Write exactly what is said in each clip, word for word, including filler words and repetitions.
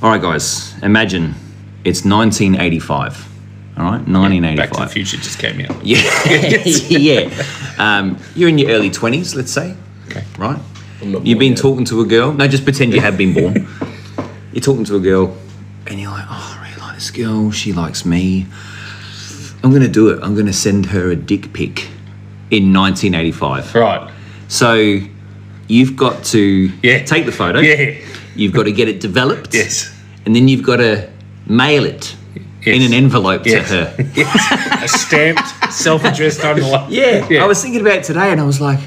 All right, guys, imagine it's nineteen eighty-five. All right, nineteen eighty-five. Back to the Future just came out. Yeah, yeah. Um, you're in your early twenties, let's say. Okay. Right? I'm not You've born been yet. talking to a girl. No, just pretend you have been born. You're talking to a girl, and you're like, oh, I really like this girl. She likes me. I'm going to do it. I'm going to send her a dick pic in nineteen eighty-five. Right. So you've got to Yeah. take the photo. Yeah. You've got to get it developed. Yes. And then you've got to mail it Yes. in an envelope Yes. to her. Yes. A stamped, self-addressed envelope. Yeah. Yeah. I was thinking about it today and I was like,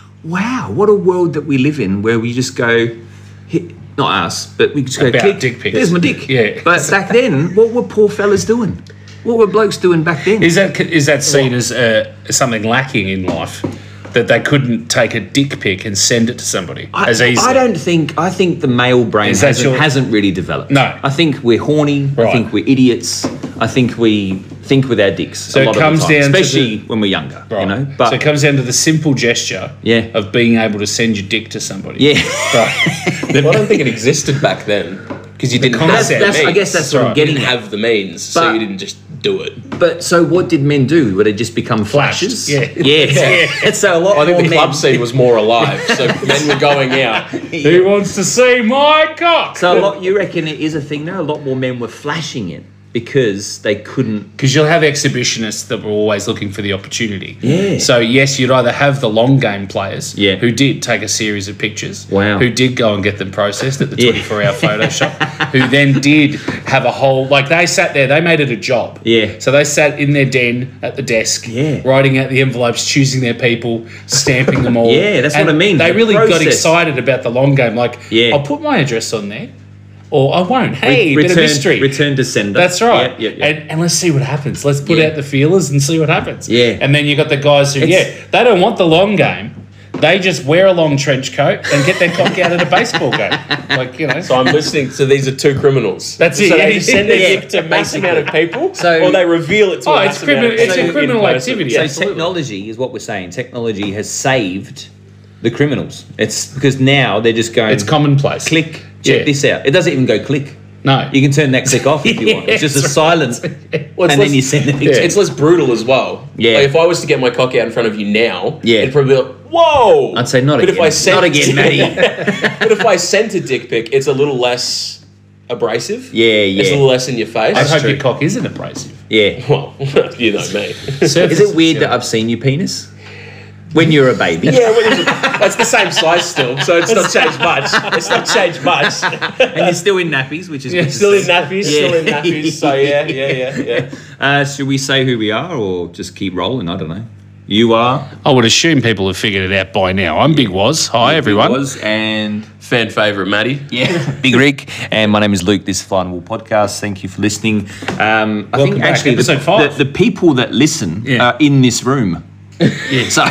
wow, what a world that we live in where we just go, hit, not us, but we just go, About click, dick pics. there's my dick. Yeah. But back then, what were poor fellas doing? What were blokes doing back then? Is that is that seen as uh, something lacking in life? That they couldn't take a dick pic and send it to somebody I, as easily? I don't think, I think the male brain Is that hasn't, your- hasn't really developed. No. I think we're horny. I Right. think we're idiots. I think we think with our dicks So a it lot comes of the time, down to especially the- when we're younger, Right. you know. But so it comes down to the simple gesture Yeah. of being able to send your dick to somebody. yeah. Right. Well, I don't think it existed back then because you didn't have That's, the that's, I means. guess that's what I'm right. You getting didn't at. have the means, so But- you didn't just do it. But so what did men do? Would it just become Flashed, flashes? yeah. Yes. Yeah. And so a lot I think more the men, club scene was more alive, so men were going out. Who wants to see my cock? So a lot, you reckon it is a thing now? A lot more men were flashing it because they couldn't. Because you'll have exhibitionists that were always looking for the opportunity. Yeah. So yes, you'd either have the long game players Yeah. who did take a series of pictures, Wow. who did go and get them processed at the Yeah. twenty-four hour Photoshop, who then did have a whole, like they sat there, they made it a job. Yeah. So they sat in their den at the desk, Yeah. writing out the envelopes, choosing their people, stamping them all. Yeah, that's what And I mean, They the really got process. excited about the long game. Like, Yeah. I'll put my address on there, or I won't. Hey, Re- bit of return, mystery. return to sender. That's right. Yeah, yeah, yeah. And, and let's see what happens. Let's put Yeah. out the feelers and see what happens. Yeah. And then you got the guys who, It's- yeah, they don't want the long game. They just wear a long trench coat and get their cock out at a baseball game. Like, you know. So I'm listening. So these are two criminals. That's it, So yeah. they just send their Yeah. dick to a mass amount of people, So- or they reveal it to Oh, a it's mass amount criminal- of it's a people in criminal person. activity. Yeah. So Absolutely. technology is what we're saying. Technology has saved the criminals. It's because now they're just going. It's commonplace. Click. Check Yeah. this out. It doesn't even go click. No. You can turn that click off if you want. It's just a Yes. silent, Well, it's and less- then you send the picture. It's less brutal as well. Yeah. Like if I was to get my cock out in front of you now, Yeah. it'd probably be like, whoa. I'd say not but again. If I sent, Not again, Matty. But if I sent a dick pic, it's a little less abrasive. Yeah, It's a yeah. little less in your face. I hope true. your cock isn't abrasive. Yeah. Well, you know me. Is it weird that I've seen your penis when you're a baby? Yeah, well, it's, it's the same size still, so it's not changed much. It's not changed much. And you're still in nappies, which is Yeah, good to still in see. nappies, Yeah. still in nappies. So yeah, yeah, yeah, yeah. Uh, should we say who we are or just keep rolling? I don't know. You are. I would assume people have figured it out by now. I'm Big Woz. Hi, everyone. Was and Fan favourite, Matty. yeah, Big Rick, and my name is Luke. This is Final Wall Podcast. Thank you for listening. Um, I Welcome think back, actually the, episode five. the, the people that listen Yeah. are in this room. Yeah. So,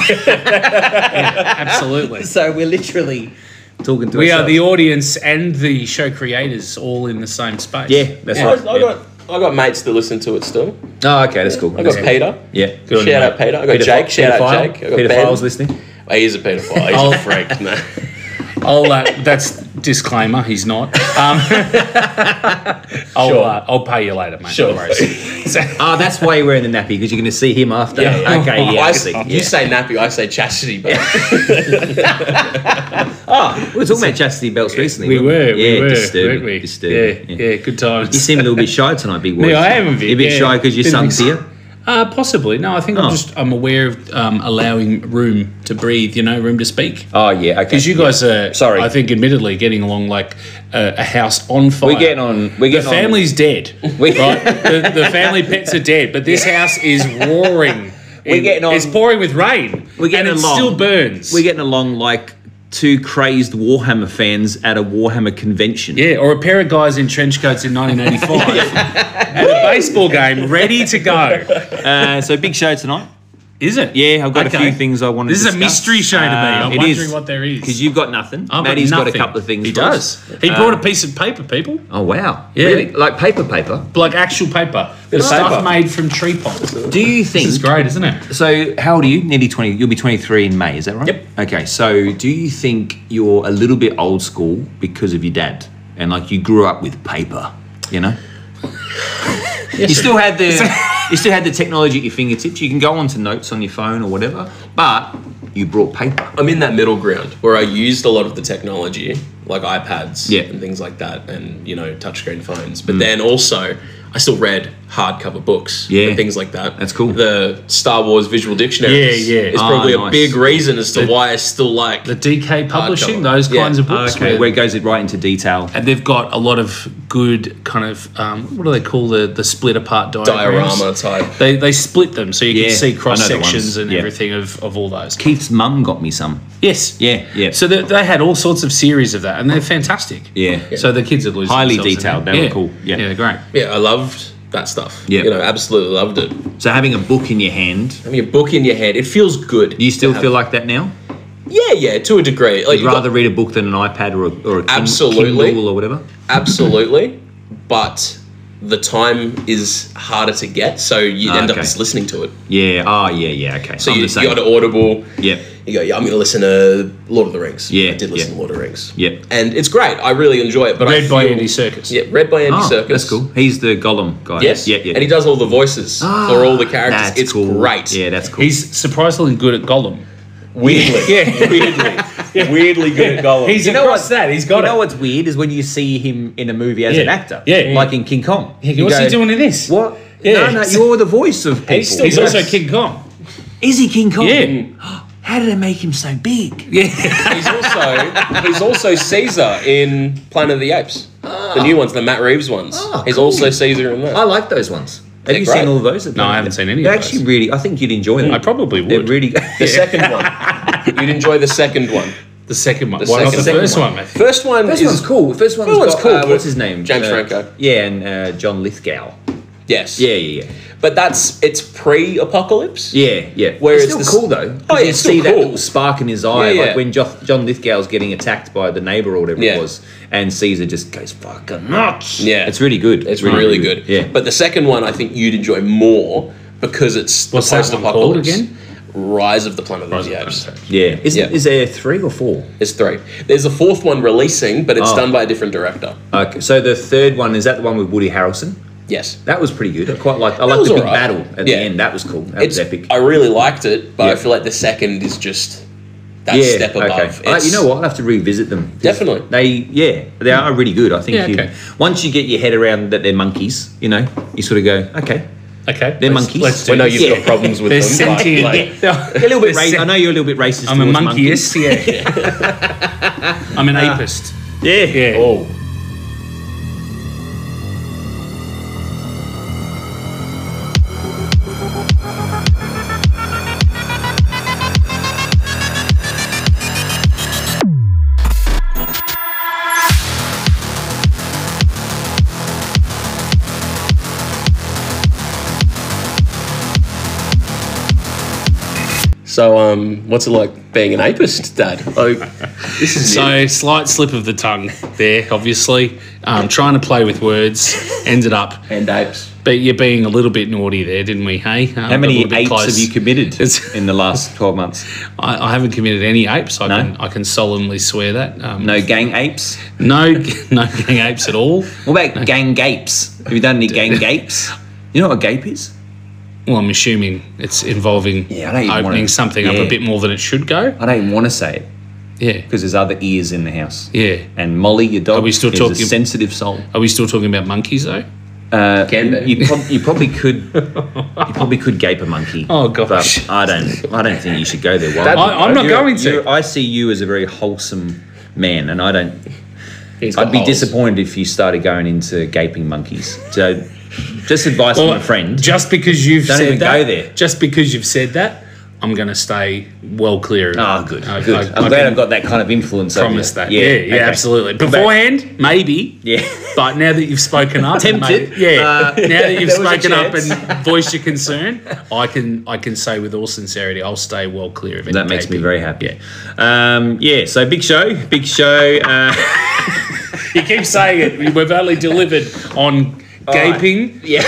Absolutely. so we're literally talking to We are ourselves. the audience and the show creators all in the same space. Yeah, that's I, right. I got I got mates that listen to it still. Oh, okay, that's cool. I got That's Peter. cool. Yeah. Good on Shout you, out Peter. I got Peter- Jake. Shout out Pedophile? Jake. I got Pedophiles Ben. listening. Oh, he is a paedophile. He's Oh. a freak, man. I'll, uh, that's disclaimer. He's not. Um, I'll, Sure. uh, I'll pay you later, mate. Sure. No worries. So- Oh, that's why you're wearing the nappy because you're going to see him after. Yeah, yeah. Okay, yeah. I I s- see. You Yeah. say nappy, I say chastity, but Oh, we were talking about chastity belts recently. we weren't were. Yeah, we were. disturbing. weren't we? Disturbing. Yeah, yeah. Good times. You seem a little bit shy tonight, Big Boy. Yeah, I am a bit, You're a bit yeah. shy because your Bit of son's ex- here. Uh, possibly. No, I think Oh. I'm just I'm aware of um, allowing room to breathe. You know, room to speak. Oh, yeah, okay. Because you guys are, Sorry. I think, admittedly, getting along like a, a house on fire. We're getting on. We're The getting family's dead, We- right? The, the family pets are dead, but this house is roaring. We're in- getting on- It's pouring with rain. We're getting and it along. still burns. on. We're getting along like two crazed Warhammer fans at a Warhammer convention. yeah, or a pair of guys in trench coats in nineteen eighty-five at a baseball game, ready to go. Uh, so big show tonight. Is it? Yeah, I've got Okay. a few things I want to This discuss. is a mystery show to me. I'm it wondering is, what there is. Because you've got nothing. I've Maddie's got, a nothing. couple of things. He for does. us. He Uh, brought a piece of paper, people. Oh, wow. Yeah. Really? Like paper paper? Like actual paper. The of stuff paper. made from tree pods. Do you think... This is great, isn't it? So, how old are you? Nearly twenty. You'll be twenty-three in May, is that right? Yep. Okay, so do you think you're a little bit old school because of your dad and like you grew up with paper, you know. You still had the you still had the technology at your fingertips. You can go onto notes on your phone or whatever, but you brought paper. I'm in that middle ground where I used a lot of the technology, like iPads Yeah. and things like that, and you know, touchscreen phones. But then also, I still read hardcover books Yeah. and things like that. That's cool. The Star Wars visual dictionary Yeah, yeah. is Ah, probably nice. a big reason as to why I still like. The D K Publishing, Hardcover. those Yeah. kinds of books. Okay, where- where it goes it right into detail. and they've got a lot of good kind of um, what do they call the the split apart diagrams? diorama type. They they split them so you Yeah, can see I know cross the ones. sections and Yeah. everything of, of all those. Keith's mum got me some. Yes. Yeah, yeah. So they, they had all sorts of series of that, and they're fantastic. Yeah. So the kids are losing Highly themselves in detailed. there. They were yeah. cool. Yeah. Yeah, they're great. Yeah, I loved that stuff. Yeah. You know, absolutely loved it. So having a book in your hand, Having a book in your hand, it feels good. do you still to have- feel like that now? Yeah, yeah, to a degree. Like You'd rather read a book than an iPad or a, or a Kin- Absolutely. Kindle or whatever? absolutely, but the time is harder to get, so you Ah, end okay. up just listening to it. Yeah. Oh, yeah, yeah. Okay. So I'm you, the same. you go to Audible. Yeah. You go, yeah, I'm going to listen to Lord of the Rings. Yeah, I did listen yeah. to Lord of the Rings. Yeah. And it's great. I really enjoy it. But I Read by feel- Andy Serkis. Yeah, read by Andy Oh, Serkis. that's cool. He's the Gollum guy. Yes. Yeah, yeah. And he does all the voices Ah, for all the characters. That's It's cool. great. Yeah, that's cool. He's surprisingly good at Gollum. Weirdly. Yeah. Weirdly. Weirdly good at Gollum. He's You know across what- that. He's got you know it. what's weird is when you see him in a movie as Yeah. an actor. Yeah. Like in King Kong. Yeah, You what's go, he doing in this? What? Yeah. No, no, you're the voice of people. He's still He's Yes. also King Kong. Is he King Kong? Yeah. How did they make him so big? Yeah. He's also he's also Caesar in Planet of the Apes. The new ones, the Matt Reeves ones. Ah, he's cool. also Caesar in that. I like those ones. Have They're you great. seen all of those? No, I haven't seen any They're of actually those. really, I think you'd enjoy them. I probably They're would. really The second one. You'd enjoy the second one. The second one. The Why not the second- first second one, one. Matthew? First one First is one's cool. First one's, First one's got, cool, uh, but- what's his name? James Uh, Franco. Yeah, and uh, John Lithgow. yes. Yeah, yeah, yeah. But that's it's pre-apocalypse. Yeah, yeah. Where it's it's still the s- cool though. 'cause Oh, yeah, you it's see still that cool. little spark in his eye, Yeah, like yeah. when jo- John Lithgow's getting attacked by the neighbor or whatever Yeah. it was, and Caesar just goes fucking nuts. Yeah. it's really good. It's really, good. Yeah, But the second one, I think you'd enjoy more because it's the What's that one called post-apocalypse. again? Rise of the Planet Rise of the of the Apes. Planet of yeah. Is, Yeah. is there three or four? There's three. There's a fourth one releasing, but it's Oh. done by a different director. Okay, so the third one is that the one with Woody Harrelson? Yes. That was pretty good. I quite like. I like was the big alright. battle at Yeah. the end. That was cool. That It's was epic. I really liked it, but Yeah. I feel like the second is just that yeah, step above. okay. I- It's- you know what? I'll have to revisit them. Definitely. They, yeah, they are really good. I think Yeah, you, okay. once you get your head around that they're monkeys, you know, you sort of go, okay, Okay. they're let's- monkeys. Let's do We know this. you've Yeah. got problems with They're them. but, sentient. like, Yeah. You're a little bit They're ra- sen- I know you're a little bit racist. I'm a towards monkeys. monkeyist, yeah. I'm an apist. Yeah. Yeah. oh, so um, what's it like being an apist, Dad? Oh, this is new. So, slight slip of the tongue there, obviously. Um, trying to play with words, ended up. and apes. But you're being a little bit naughty there, didn't we? Hey, um, How many a little bit apes close. have you committed It's- in the last twelve months? I, I haven't committed any apes. I No? can I can solemnly swear that. Um, No gang apes? no, no gang apes at all. What about gang gapes? Have you done any gang gapes? You know what a gape is? Well, I'm assuming it's involving Yeah, I don't even opening wanna- something up yeah. a bit more than it should go. I don't even want to say it Yeah, because there's other ears in the house. yeah. And Molly, your dog, Are we still is talking- a sensitive soul. Are we still talking about monkeys though? Uh, Can be. you, prob- you probably could. You probably could gape a monkey. Oh, gosh. But I don't. I don't think you should go there. Why? That'd be I, I'm not You're- going to. you're- I see you as a very wholesome man, and I don't. He's got I'd be holes. disappointed if you started going into gaping monkeys. So, just advice Well, from a friend. Just because you've Don't said even that, go there. Just because you've said that, I'm going to stay well clear of it. Oh, good, I, good. I, I'm I glad can I've got that kind of influence. over promise you. that. Yeah, yeah, okay. absolutely. But- Beforehand, maybe. Yeah. But now that you've spoken up, and Tempted. made- yeah. Uh, now that you've there was a spoken up chance. and voiced your concern, I can I can say with all sincerity, I'll stay well clear of it. That makes me very happy. Um, yeah. So big show, big show. Uh, You keep saying it. We've only delivered on gaping yeah.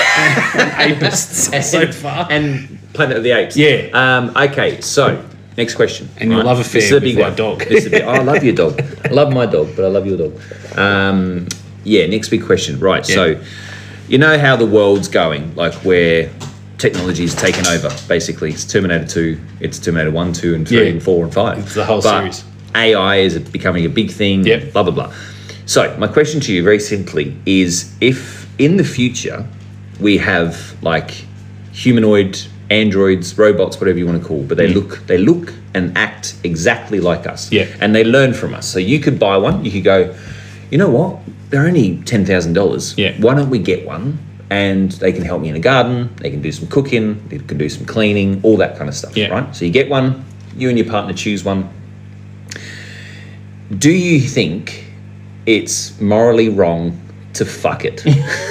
apists so far. And Planet of the Apes. Yeah. Um, okay, so next question. And your love affair This is a with big our one. dog. This is a big, oh, I love your dog. I love my dog, but I love your dog. Um, Yeah, next big question. Right. Yeah. So, you know how the world's going, like where technology is taken over, basically. It's Terminator two, it's Terminator one, two, and three, Yeah. and four, and five. It's the whole but series. A I is becoming a big thing, Yep. blah, blah, blah. So, my question to you very simply is if in the future we have like humanoid androids, robots, whatever you want to call, but they Mm. look they look and act exactly like us. Yeah. And they learn from us. So you could buy one, you could go, you know what? They're only ten thousand dollars. Yeah. Why don't we get one? And they can help me in the garden, they can do some cooking, they can do some cleaning, all that kind of stuff. Yeah. Right? So you get one, you and your partner choose one. Do you think it's morally wrong to fuck it?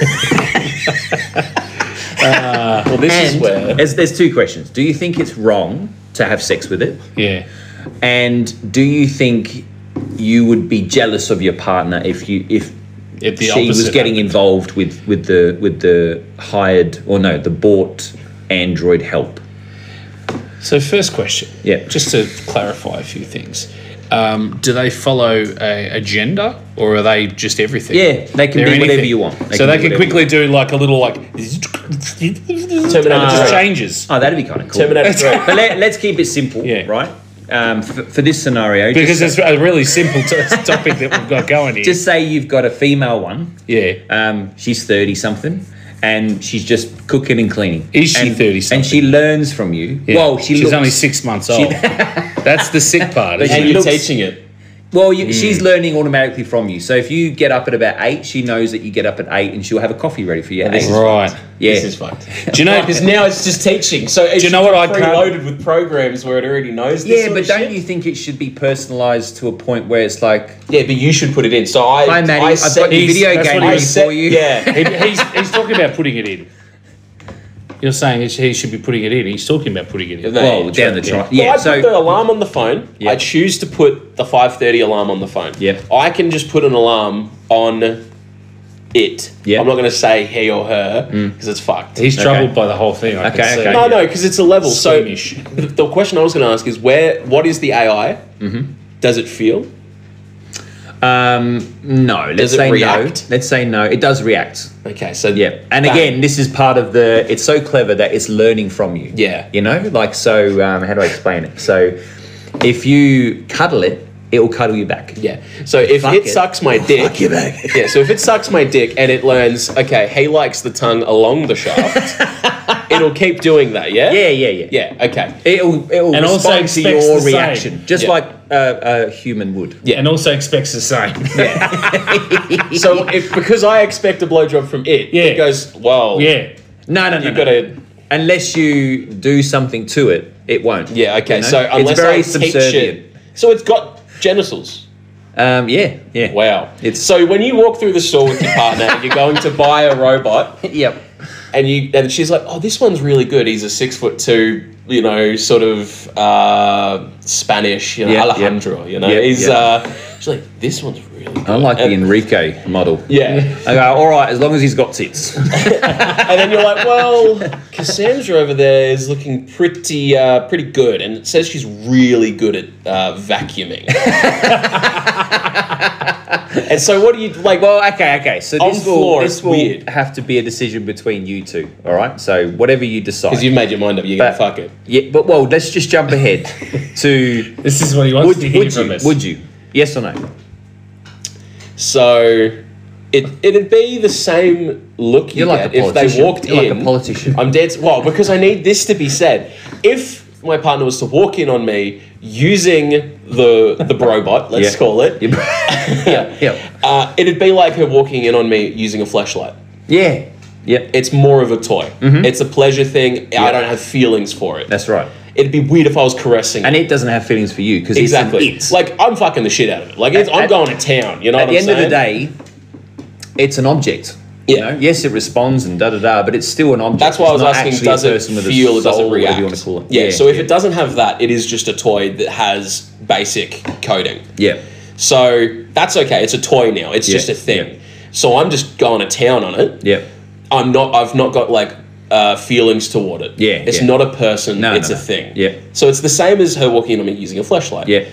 Well, this is And where. there's, there's two questions. Do you think it's wrong to have sex with it? Yeah. And do you think you would be jealous of your partner if you if If the she was opposite getting happened. involved with, with the with the hired or no the bought android help? So first question. Yeah. Just to clarify a few things. Um, do they follow a agenda or are they just everything? Yeah, they can They're be whatever anything. you want. so can they be can whatever quickly you do like a little like Terminator it just three. changes. want. Oh, that'd be kind of cool. Terminator three. But let, let's keep it simple, Yeah. right? Um, for, for this scenario, Because just, it's a really simple t- topic that we've got going here. just say you've got a female one. yeah. Um, she's thirty something, and she's just cooking and cleaning. Is she And- thirty-something? And she learns from you. Yeah. Well, she she's looks, only six months old. That's the sick part. Isn't And it? you're looks- teaching it. Well, you, she's learning automatically from you. So if you get up at about eight, she knows that you get up at eight, and she'll have a coffee ready for you. At this eight. is Right. Yeah. This is fucked. Do you know? Because now it's just teaching. So it's you know what I can't- preloaded with programs where it already knows this Yeah, sort but of don't shit? you think it should be personalised to a point where it's like, Yeah, but you should put it in. So I. hi, Maddie, I I've set- got your He's- video that's game what he ready was for set- you. Yeah. He- he's, he's talking about putting it in. You're saying he should be putting it in. He's talking about putting it in. No, Well, yeah, down the true. track. Well, Yeah, I so- put the alarm on the phone. Yeah. I choose to put the five thirty alarm on the phone. Yeah. I can just put an alarm on it. Yeah. I'm not going to say he or her because it's fucked. He's Okay. troubled by the whole thing. I Okay, can see. okay. No, no, because it's a level. So Squeamish. the, the question I was going to ask is where? What is the A I? Mm-hmm. Does it feel? Um, no, let's Does it say react? no. Let's say no. It does react. Okay, so Yeah, and bang. again, this is part of the. It's so clever that it's learning from you. Yeah. you know, like so. Um, how do I explain it? So, if you cuddle it, it will cuddle you back. Yeah. So if Fuck it, it. sucks my dick, Fuck you back. yeah. So if it sucks my dick and it learns, okay, he likes the tongue along the shaft, it'll keep doing that. Yeah. Yeah, yeah, yeah. Yeah. Okay. It'll it'll And also respond to expects your the same. reaction, just Yeah. like a, a human would. Yeah. And also expects the same. So if because I expect a blowjob from it, Yeah. it goes well. Yeah. No, no, no. You've no. got to. Unless you do something to it, it won't. Yeah. Okay. You know? So unless it's very I teach subservient. it, so it's got genitals. Um, yeah, yeah. Wow. It's- So when you walk through the store with your partner and you're going to buy a robot, Yep. and you and she's like, "Oh, this one's really good. He's a six foot two, you know, sort of uh, Spanish, you know, Yeah, Alejandro. You know, yeah, he's yeah. uh, she's like, this one's really good. I like the and, Enrique model. yeah, I go, all right, as long as he's got tits. and then you're like, well, Cassandra over there is looking pretty uh, pretty good, and it says she's really good at uh, vacuuming. And so, what do you like? Well, okay, okay. So On this the will floor, this it's will weird. have to be a decision between you two. All right. So whatever you decide. Because you've made your mind up, you're gonna But- fuck it. Yeah, but well, let's just jump ahead to This is what he wants would, to hear would from you? us. Would you? Yes or no? So, it it'd be the same look you You're like get a if they politician. walked You're in. like a politician. I'm dead. Well, because I need this to be said. If my partner was to walk in on me using the the robot, let's Yeah. call it, yeah. Yeah. uh, it'd be like her walking in on me using a flashlight. Yeah. Yep. It's more of a toy. It's a pleasure thing. I Yeah. don't have feelings for it. That's right. It'd be weird if I was caressing And it. it doesn't have feelings for you because Exactly. It's, an it. Like I'm fucking the shit out of it. Like it's, At- I'm at- going to town. You know At what the I'm end of the saying? day, it's an object. You Yeah. know? Yes, it responds and da da da, but it's still an object. That's why I was It's not asking, actually a does it person with a feel, does soul, it whatever react? you want to call it. Yeah, so if it doesn't have that, it is just a toy that has basic coding. Yeah. So that's okay, it's a toy now, it's Yeah, just a thing. yeah. So I'm just going to town on it. Yeah. I'm not, I've not got like uh, feelings toward it. Yeah, It's yeah. not a person, No, it's no, a no. thing. Yeah. So it's the same as her walking in on me using a flashlight. Yeah.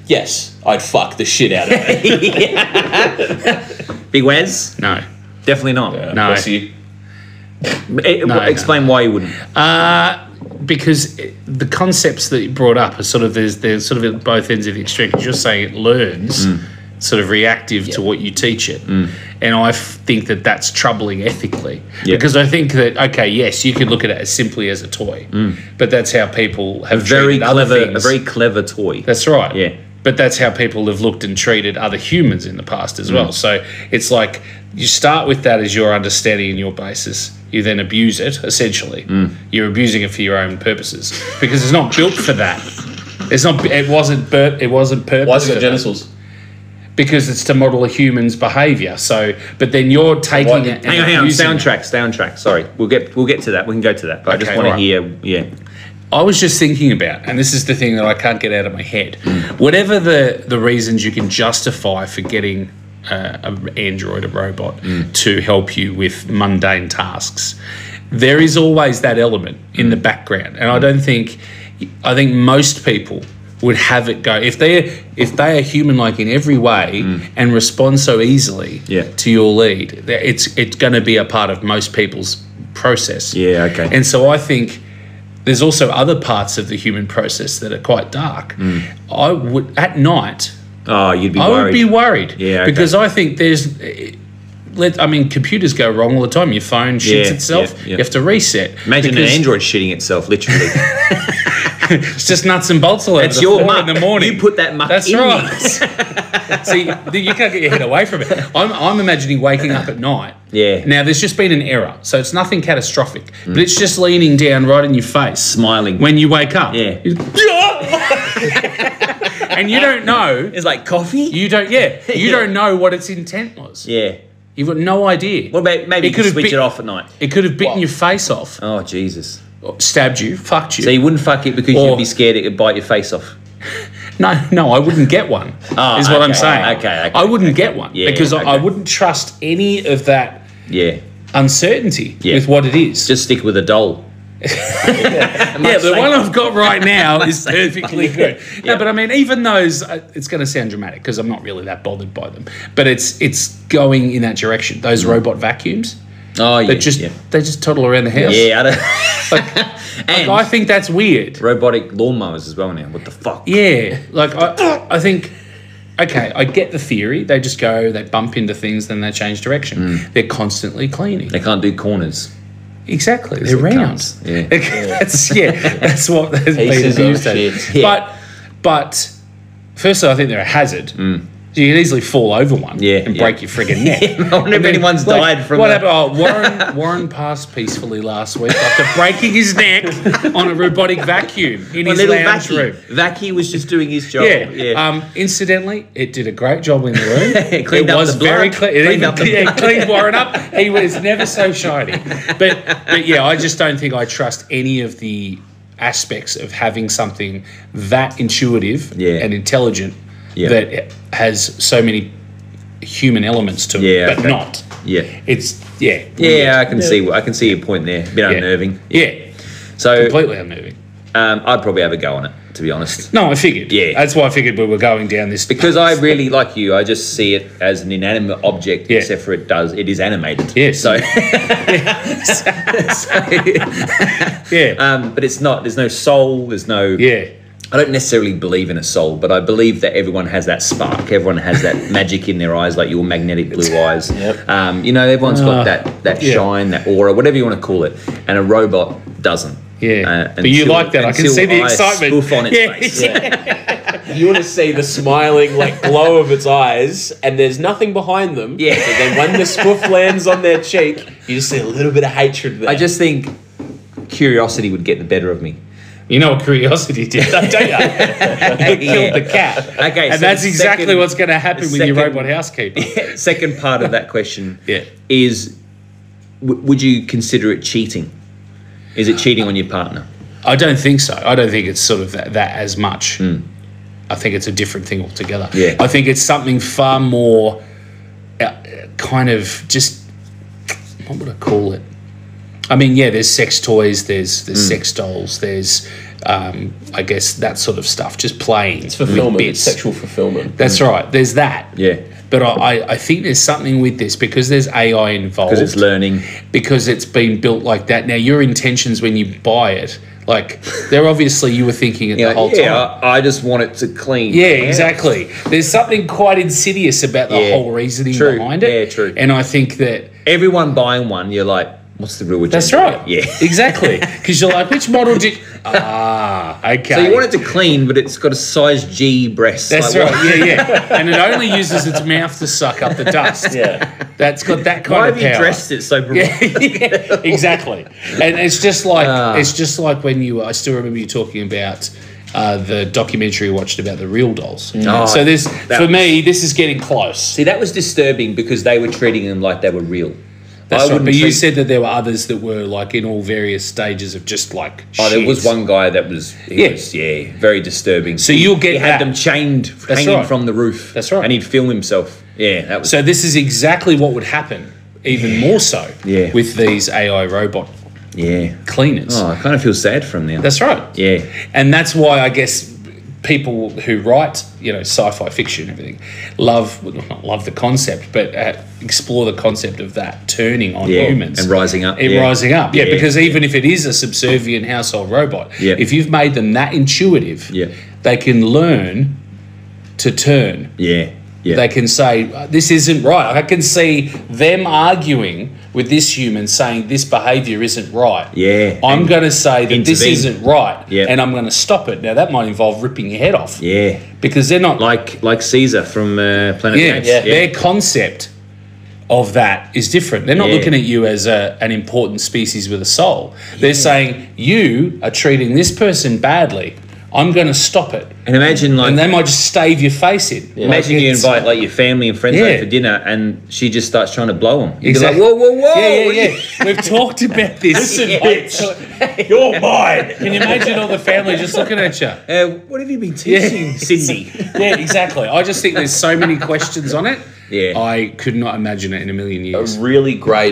Yes, I'd fuck the shit out of it. Big Waz? No. Definitely not. No. Pussy. Eh, No, explain why you wouldn't. Uh, because the concepts that you brought up are sort of there's there's sort of at both ends of the extreme. 'Cause you're saying it learns, sort of reactive to what you teach it, and I f- think that that's troubling ethically. Yeah. Because I think that okay, yes, you could look at it as simply as a toy, but that's how people have Very treated other clever, a things. very clever toy. That's right. Yeah. But that's how people have looked and treated other humans in the past as well. So it's like you start with that as your understanding and your basis. You then abuse it, essentially. You're abusing it for your own purposes because it's not built for that. It's not. It wasn't. Bur- it wasn't purpose. Why has it for got that. genitals? Because it's to model a human's behaviour. So, but then you're taking Why- it. And Hang on, hang on. abusing Stay on it. track. Stay on track. Sorry, we'll get we'll get to that. We can go to that. But I just Okay, want to alright. hear. Yeah. I was just thinking about, and this is the thing that I can't get out of my head. Whatever the, the reasons you can justify for getting uh, an android, a robot, to help you with mundane tasks, there is always that element in the background. And I don't think, I think most people would have it go if they if they are human like in every way and respond so easily Yeah. to your lead, that it's it's going to be a part of most people's process. Yeah. Okay. And so I think there's also other parts of the human process that are quite dark. I would at night. oh, you'd be I worried. would be worried. Yeah, okay. Because I think there's. eh, Let I mean, computers go wrong all the time. Your phone shits Yeah, itself. yeah, yeah. You have to reset. Imagine because an android shitting itself, literally. It's just nuts and bolts all over It's the your floor muck. in the morning. You put that muck That's in right. See, you can't get your head away from it. I'm, I'm imagining waking up at night. Yeah. Now, there's just been an error, so it's nothing catastrophic, but it's just leaning down right in your face. Smiling. When you wake up. Yeah. And you don't know. It's like coffee. You don't, yeah. You Yeah. don't know what its intent was. Yeah. You've got no idea. What about maybe It you could could have switch bit- it off at night? It could have bitten What? your face off, Oh Jesus! stabbed you, fucked you. So you wouldn't fuck it because Or- you'd be scared it would bite your face off. No, no, I wouldn't get one. Oh, is what I'm okay, saying. okay, okay, I wouldn't get one Yeah, because I, I okay. wouldn't trust any of that Yeah. uncertainty Yeah. with what it is. Just stick with a doll. yeah, the one I've got right now is perfectly good. No, Yeah. but I mean, even those, uh, it's going to sound dramatic because I'm not really that bothered by them. But it's it's going in that direction. Those robot vacuums, Oh yeah. they just yeah. they just toddle around the house. Yeah. I don't... and Like, I think that's weird. robotic lawnmowers as well now. What the fuck? Yeah, like I, I think, okay, I get the theory. They just go, they bump into things, then they change direction. They're constantly cleaning. They can't do corners. Exactly, they're it round. comes. Yeah. that's yeah, that's what has been Pieces of abused as. shit. Yeah. But, but, firstly, I think they're a hazard. You can easily fall over one Yeah, and yeah. break your friggin' neck. I wonder if And then, anyone's like, died from what that. happened? Oh, Warren Warren passed peacefully last week after breaking his neck on a robotic vacuum in A his little lounge Vacky. room. Vacky was just doing his job. Yeah. Yeah. Um, incidentally, it did a great job in the room. It cleaned it up was the blood. very clean. It Cleaned even up the yeah, blood. cleaned Warren up. He was never so shiny. But but yeah, I just don't think I trust any of the aspects of having something that intuitive Yeah. and intelligent Yeah. that has so many human elements to Yeah, it, but okay. not. yeah. It's yeah. Yeah, I can see. I can see your point there. A bit Yeah. unnerving. Yeah. So Completely unnerving. um, I'd probably have a go on it, to be honest. No, I figured. Yeah. That's why I figured we were going down this Because I really like you, I just see it as an inanimate object, Yeah. except for it does it is animated. Yes. So, yeah. um, but it's not. There's no soul. There's no. yeah. I don't necessarily believe in a soul, but I believe that everyone has that spark. Everyone has that magic in their eyes, like your magnetic blue eyes. Yep. Um, you know, everyone's got that that yeah. shine, that aura, whatever you want to call it, and a robot doesn't. Yeah, Uh, but you until- like that. I can until see the I excitement. spoof on its Yeah, face. yeah. You want to see the smiling like glow of its eyes, and there's nothing behind them. Yeah. So then when the spoof lands on their cheek, you just see a little bit of hatred there. I just think curiosity would get the better of me. You know what curiosity did, don't you? It killed the cat. Okay, and so that's the exactly second- what's going to happen the with your second- robot housekeeper. Second part of that question Yeah. is: w- would you consider it cheating? Is it cheating on your partner? I don't think so. I don't think it's sort of that, that as much. I think it's a different thing altogether. Yeah. I think it's something far more uh, kind of just, what would I call it? I mean, yeah, there's sex toys, there's there's sex dolls, there's um, I guess that sort of stuff, just playing It's fulfillment. with It's bits. sexual fulfillment. That's right. There's that. Yeah. But I, I- I think there's something with this because there's A I involved. Because it's learning. Because it's been built like that. Now, your intentions when you buy it, like, they're obviously you were thinking it Yeah, the whole yeah, time. I, I just want it to clean. Yeah, exactly. There's something quite insidious about the Yeah. whole reasoning True. behind it. Yeah, true. And I think that Everyone buying one, you're like, what's the real agenda? that's right. Yeah. exactly. Because you're like, which model do you... Ah, okay. So you want it to clean, but it's got a size G breast. That's Like, right. what- Yeah, yeah. And it only uses its mouth to suck up the dust. Yeah. That's got that kind Why of have you power. dressed it so Yeah, yeah, exactly. And it's just like Ah. it's just like when you. I still remember you talking about uh, the documentary you watched about the real dolls. Oh, so this, that for was- me, this is getting close. See, that was disturbing because they were treating them like they were real. That's I right. wouldn't But you treat- said that there were others that were like in all various stages of just like. Oh, there was shit. one guy that was, he Yeah. was, yeah, very disturbing. So you'll get he had that. them chained, That's hanging right. from the roof. That's right. And he'd film himself. Yeah, that was. So this is exactly what would happen, even more so. Yeah. With these A I robot yeah. cleaners. Oh, I kind of feel sad for him now. That's right. yeah. And that's why I guess people who write, you know, sci-fi fiction and everything, love well, not love the concept, but uh, explore the concept of that turning on Yeah, humans and rising up, and yeah. rising up. Yeah, Yeah. because even if it is a subservient household robot, Yeah. if you've made them that intuitive, Yeah. they can learn to turn. Yeah. Yeah. They can say, "Uh, this isn't right." I can see them arguing with this human saying this behaviour isn't right. Yeah. I'm And going to say that this intervene. isn't right, Yeah. and I'm going to stop it. Now, that might involve ripping your head off. yeah. Because they're not... Like like Caesar from uh, Planet yeah, Apes. yeah, their concept of that is different. They're not Yeah. looking at you as a, an important species with a soul. They're saying, you are treating this person badly. I'm going to stop it. And imagine like And they might just stave your face in. Like, imagine you it's- invite like your family and friends Yeah. over for dinner, and she just starts trying to blow them. You'd Exactly. be like, whoa, whoa, whoa! Yeah, what are yeah, you- yeah. We've talked about this. Listen, Yeah. bitch. You're mine. Can you imagine all the family just looking at you? Uh, what have you been teaching, Cindy? Yeah, exactly. I just think there's so many questions on it. Yeah. I could not imagine it in a million years. A really great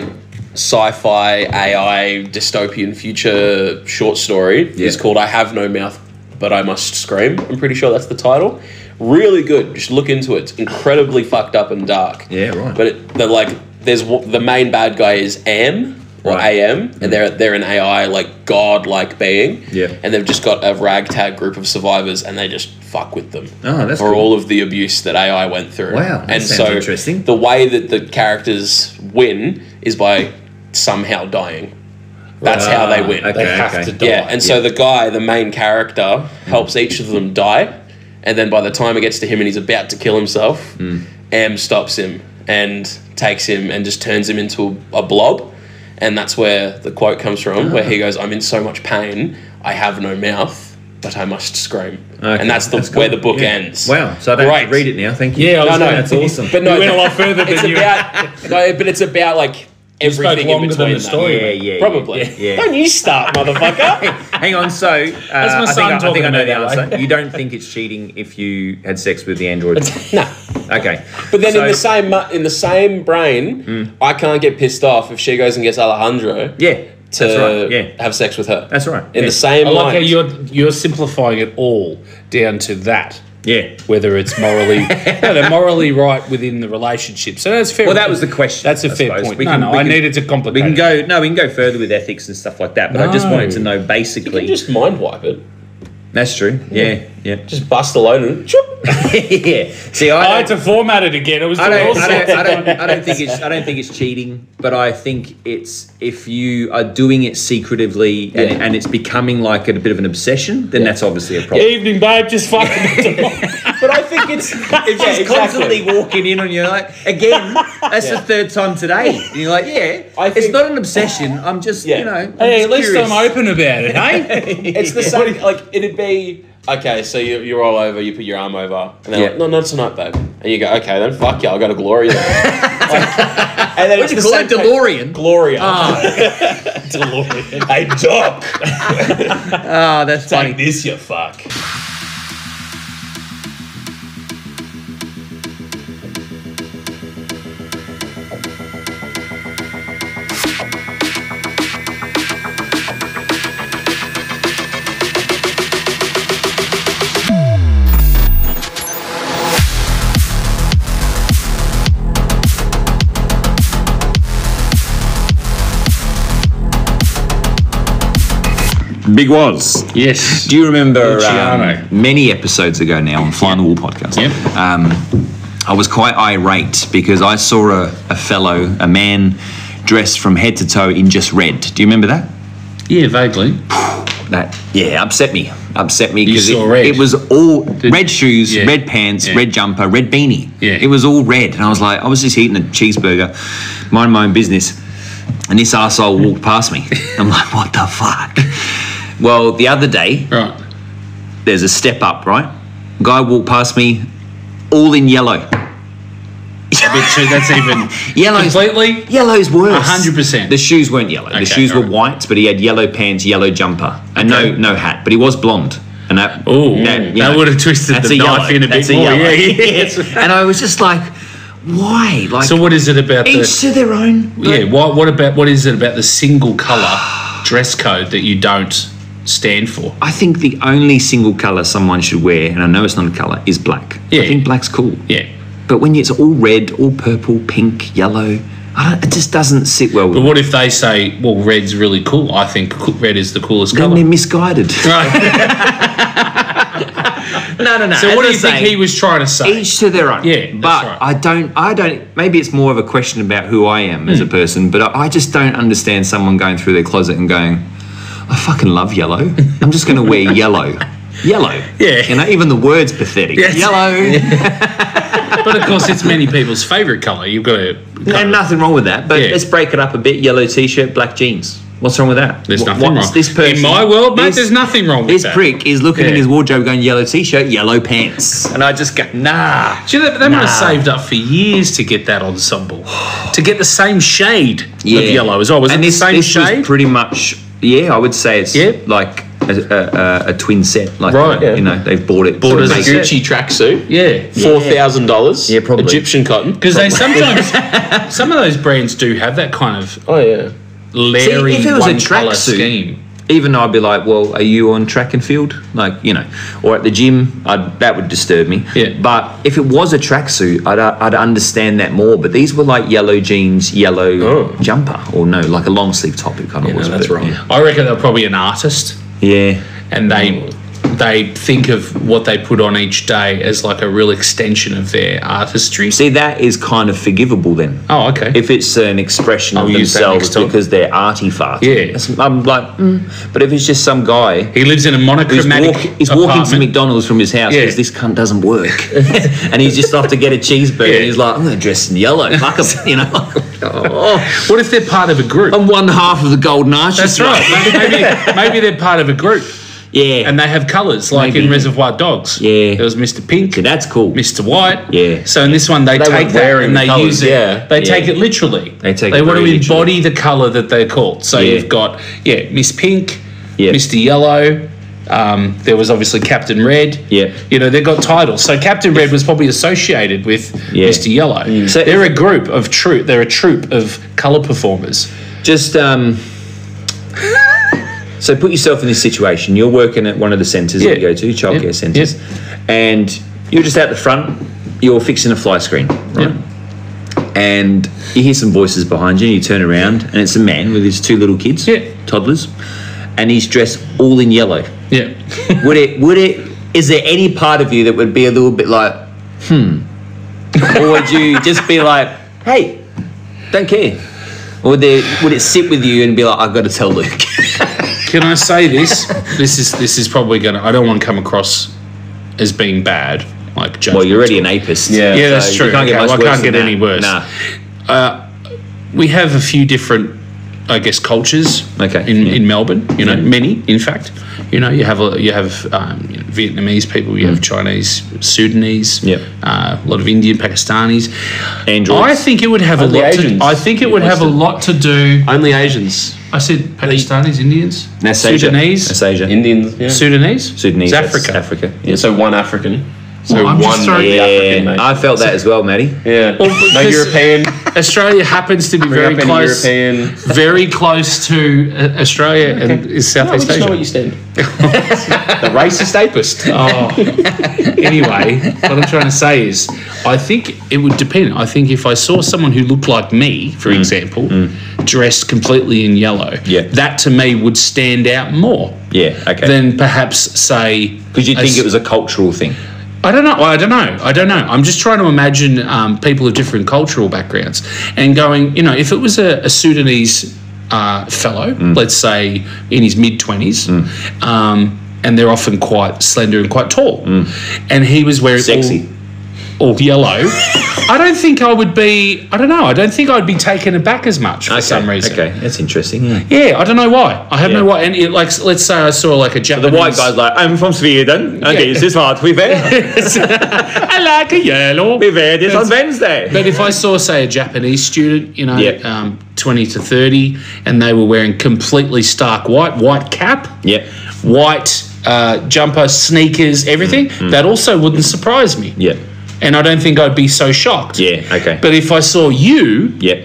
sci-fi A I dystopian future short story is Yeah. called I Have No Mouth But I Must Scream. I'm pretty sure that's the title. Really good. Just look into it. It's incredibly fucked up and dark. Yeah, right. But it, the like there's w- the main bad guy is Am or Right. A M, and they're they're an A I like god-like being. Yeah. And they've just got a ragtag group of survivors, and they just fuck with them. Oh, that's for cool. all of the abuse that A I went through. Wow, that and sounds so interesting. the way that the characters win is by somehow dying. That's how they win. Okay, They have okay. to die. Yeah, and so the guy, the main character, helps each of them die, and then by the time it gets to him and he's about to kill himself, Am stops him and takes him and just turns him into a, a blob, and that's where the quote comes from, where he goes, "I'm in so much pain, I have no mouth, but I must scream," Okay, and that's the that's where cool. the book Yeah. ends. Wow, so I don't have Great. to read it now. Thank you. Yeah, I was No, no, gonna- that's awesome. But no, You went a lot further it's than you- about no, but it's about like spoke everything in longer between than the that. story. Yeah, yeah, yeah. Probably. Yeah, yeah. Don't you start, motherfucker. Hang on, so uh, I, my think son I, I think talking I know the about that, answer. You don't think it's cheating if you had sex with the android? No. Okay, But then So- in the same mu- in the same brain, I can't get pissed off if she goes and gets Alejandro yeah, to that's right. Yeah, have sex with her. that's right. In yeah. the same I like how mind. you're you're simplifying it all down to that. yeah. Whether it's morally, no, they're morally right within the relationship. So that's fair. Well, that was the question. That's a I fair suppose. point. We no, can- no, we I can- needed to complicate. We can it. go. No, we can go further with ethics and stuff like that. But I just No. wanted to know you basically. can just mind wipe it. That's true. Yeah, yeah. Just bust a load and choop. yeah. See, I I don't, had to format it again. It was I doing all don't, I, sorts don't, I, of don't, I don't think it's I don't think it's cheating, but I think it's if you are doing it secretively and, Yeah. and it's becoming like a bit of an obsession, then that's obviously a problem. evening, babe. Just fucking. But I think it's If she's exactly. constantly walking in on you, like again, that's the third time today. And you're like, yeah, I it's think- not an obsession. I'm just, Yeah. you know, I'm Hey, just at least curious. I'm open about it, hey? It's the same. Like it'd be okay. So you you're all over. You put your arm over, and they're Yeah. like, "No, not tonight, babe." And you go, "Okay, then fuck you. I'll go to Gloria." Then. Like, and then What it's do you the call same it, thing. DeLorean? Gloria. DeLorean. Hey, Doc. Oh, that's funny. this, you fuck. Big Woz. Yes. Do you remember Luciano. um, many episodes ago now on Fly on the Wall podcast? Yep. Um, I was quite irate because I saw a, a fellow, a man, dressed from head to toe in just red. Do you remember that? Yeah, vaguely. That yeah, upset me. Upset me You because saw it, red. it was all red shoes, yeah. red pants, Yeah. red jumper, red beanie. Yeah. It was all red, and I was like, I was just eating a cheeseburger, minding my own business, and this arsehole walked past me. I'm like, what the fuck? Well, the other day, Right. there's a step up, right? Guy walked past me, all in yellow. But so that's even Yellow's completely. Yellow's worse. A hundred percent. The shoes weren't yellow. Okay, the shoes were alright. white, but he had yellow pants, yellow jumper, and Okay. no no hat. But he was blonde, and that Oh, that, that, you know, would have twisted that's the a knife yellow. in a That's bit more. yellow. Yeah, yeah. And I was just like, why? Like, So what is it about each the? to their own. but- Yeah. What what about what is it about the single color dress code that you don't stand for? I think the only single color someone should wear, and I know it's not a color, is black. Yeah. I think black's cool. Yeah. But when it's all red, all purple, pink, yellow, I don't, it just doesn't sit well with But me. what if they say, well, red's really cool? I think co- red is the coolest Then color. they're misguided. Right. no, no, no. So As what do I you think say, he was trying to say? Each to their own. Yeah, that's but right. I don't. I don't. Maybe it's more of a question about who I am as a Hmm. person. But I, I just don't understand someone going through their closet and going, "I fucking love yellow. I'm just going to wear yellow." Yellow. Yeah. You know, even the word's pathetic. Yes. Yellow. But of course, it's many people's favourite colour. You've got to. And nothing wrong with that. But Yeah. let's break it up a bit. Yellow t-shirt, black jeans. What's wrong with that? There's What- nothing what's wrong. This person, in my world, mate, this- there's nothing wrong with This that. prick is looking in Yeah. his wardrobe going, yellow t-shirt, yellow pants. And I just go, nah. See, they, they might have Nah. saved up for years to get that ensemble, to get the same shade Yeah. of yellow as well. Was and it this, the same this shade? was pretty much, yeah, I would say it's Yeah. like a, a, a, a twin set. Like, Right. you know, they've bought it. Bought to it as a make set. Gucci tracksuit, yeah. four thousand dollars. Yeah, probably. Egyptian cotton. Because they sometimes, some of those brands do have that kind of Oh yeah. leery if it was a one colour tracksuit, scheme. Even though I'd be like, well, are you on track and field? Like, you know, or at the gym, I'd, that would disturb me. Yeah. But if it was a tracksuit, I'd, I'd understand that more. But these were like yellow jeans, yellow Oh. jumper, or no, like a long sleeve top. It kind of Yeah, no, was. that's but, wrong. I reckon they're probably an artist, Yeah. and they they think of what they put on each day as like a real extension of their artistry. See, that is kind of forgivable then. Oh, okay. If it's an expression I'll of use that themselves next time. because they're arty farty. Yeah. That's- I'm like, mm. But if it's just some guy he lives in a who's, monochromatic walk, he's walking to apartment. McDonald's from his house Yeah. because this cunt doesn't work. And he's just off to get a cheeseburger Yeah. and he's like, I'm going to dress in yellow. Fuck him, you know. Oh, What if they're part of a group? I'm one half of the Golden Arches. That's right. Maybe, maybe, maybe they're part of a group Yeah. and they have colours, like Maybe. in Reservoir Dogs. Yeah. There was Mister Pink, So that's cool. Mister White. Yeah. So in this one, they, They take weren't that wearing and the they colours, use it. yeah. They Yeah. take it literally. They take They it want to very embody the colour that they're called. So Yeah. you've got yeah, Miss Pink, Yeah. Mister Yellow. Um, there was obviously Captain Red. Yeah. You know, they've got titles. So Captain Red was probably associated with Yeah. Mister Yellow. So- they're a group of troop. They're a troupe of colour performers. Just um. So put yourself in this situation. You're working at one of the centres that you Yeah. go to, childcare Yeah. centres, and you're just out the front. You're fixing a fly screen, right? And you hear some voices behind you. And you turn around, and it's a man with his two little kids, Yeah. toddlers, and he's dressed all in yellow. Yeah. Would it? Would it? Is there any part of you that would be a little bit like, hmm, or would you just be like, hey, don't care? Or would there? Would it sit with you and be like, I've got to tell Luke? Can I say this? This is this is probably gonna. I don't want to come across as being bad, like judgmental. Well, you're already an apist. Yeah. Yeah, that's So true. You can't get Okay, much well, I worse can't than get that. any worse. Nah. We have a few different, I guess, cultures. Okay, In, yeah. in Melbourne, you know, many, in fact. You know, you have a, you have um, you know, Vietnamese people, you have Chinese, Sudanese, Yep. uh, a lot of Indian, Pakistanis. Androids. I think it would have Only a lot. To, Asians. I think it would You have a listed. lot to do. Only Asians. I said Pakistanis, Indians, That's Asia. Sudanese, That's Asia. Indians. Yeah. Sudanese, Sudanese. It's that's Africa. Africa. Yeah, so one African. So Well, I'm just one throwing- the Yeah, African, mate. I felt that as well, Matty. Yeah. Well, no because- European. Australia happens to be very Very close, European. very close to uh, Australia and is No, we Southeast just know Asia. what you stand. The racist apist. Oh. Anyway, what I'm trying to say is, I think it would depend. I think if I saw someone who looked like me, for example, dressed completely in yellow, Yeah. that to me would stand out more Yeah, okay. than perhaps say. Because you think s- it was a cultural thing. I don't know. I don't know. I don't know. I'm just trying to imagine um, people of different cultural backgrounds and going, you know, if it was a, a Sudanese uh, fellow, let's say in his mid twenties, um, and they're often quite slender and quite tall, and he was wearing Sexy. all, all yellow, I don't think I would be. I don't know. I don't think I'd be taken aback as much for Okay, some reason. Okay, that's interesting. Yeah. Yeah, I don't know why. I have Yeah. no why. And it, like, let's say I saw like a Japanese. The white guy's like, I'm from Sweden, and Yeah. this is what we wear. I like a yellow. We wear this on Wednesday. But if I saw, say, a Japanese student, you know, Yeah. um, twenty to thirty, and they were wearing completely stark white, white cap, Yeah, white uh, jumper, sneakers, everything, that also wouldn't surprise me. yeah, And I don't think I'd be so shocked. yeah, okay. But if I saw you yeah,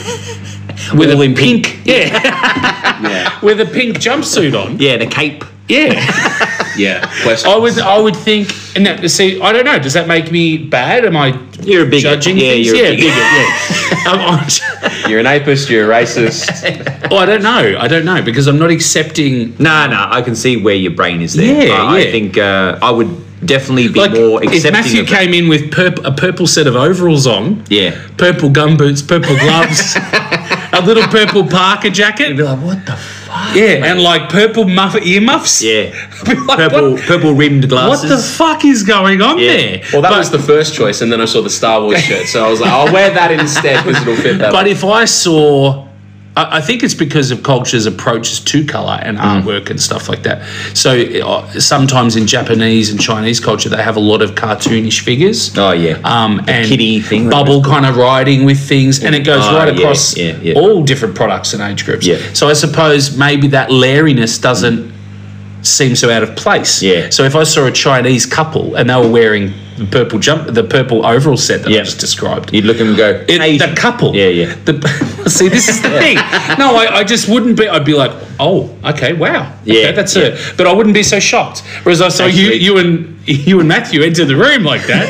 with All a in pink, yeah, Yeah. with a pink jumpsuit on, yeah, the cape. yeah, Yeah. Questions. I would, I would think. And that, see, I don't know. Does that make me bad? Am I You're a bigot. judging Yeah, things? you're a yeah, bigot. bigot, yeah. um, I'm- You're an apist. You're a racist. Oh, I don't know. I don't know because I'm not accepting. No, no, I can see where your brain is there. Yeah, I, I yeah. think uh, I would definitely be Like more if accepting Matthew of came in with purp- a purple set of overalls on, Yeah. purple gumboots, purple gloves, a little purple Parker jacket, You'd be like, what the fuck? yeah, and like purple muff earmuffs. Yeah. I'd be like, Purple, what, purple rimmed what glasses. the fuck is going on Yeah. there? Well, that but, was the first choice, and then I saw the Star Wars shirt, so I was like, I'll wear that instead because it'll fit that. But if I saw, I, I think it's because of culture's approaches to color and Mm. artwork and stuff like that. So uh, sometimes in Japanese and Chinese culture, they have a lot of cartoonish figures. Oh, yeah. Um, and kitty thing, bubble kind of riding with things, and it goes Oh, right yeah, across yeah, yeah. all different products and age groups. Yeah. So I suppose maybe that layeriness doesn't seem so out of place. Yeah. So if I saw a Chinese couple and they were wearing the purple jump, the purple overall set that Yeah. I just described, You'd look at him and go, it, Asian. the couple. Yeah, yeah. The, see, this is the thing. No, I, I just wouldn't be. I'd be like, oh, okay, wow. Yeah, okay, that's yeah. it. But I wouldn't be so shocked. Whereas I saw you, Actually- you and you and Matthew enter the room like that.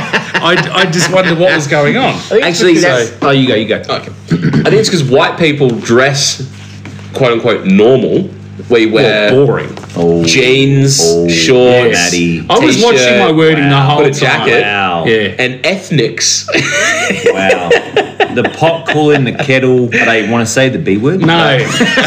I I just wondered what was going on. Actually, because- that's, oh, you go, you go. Okay. I think it's because white people dress, quote unquote, normal. We wear Boring. Oh, jeans, Oh, shorts, Maddie. I was watching t-shirt, my wording the Wow. whole Put a time. jacket. Wow. Yeah. and ethnics. Wow. The pot calling the kettle. Are they want to say the B word? No.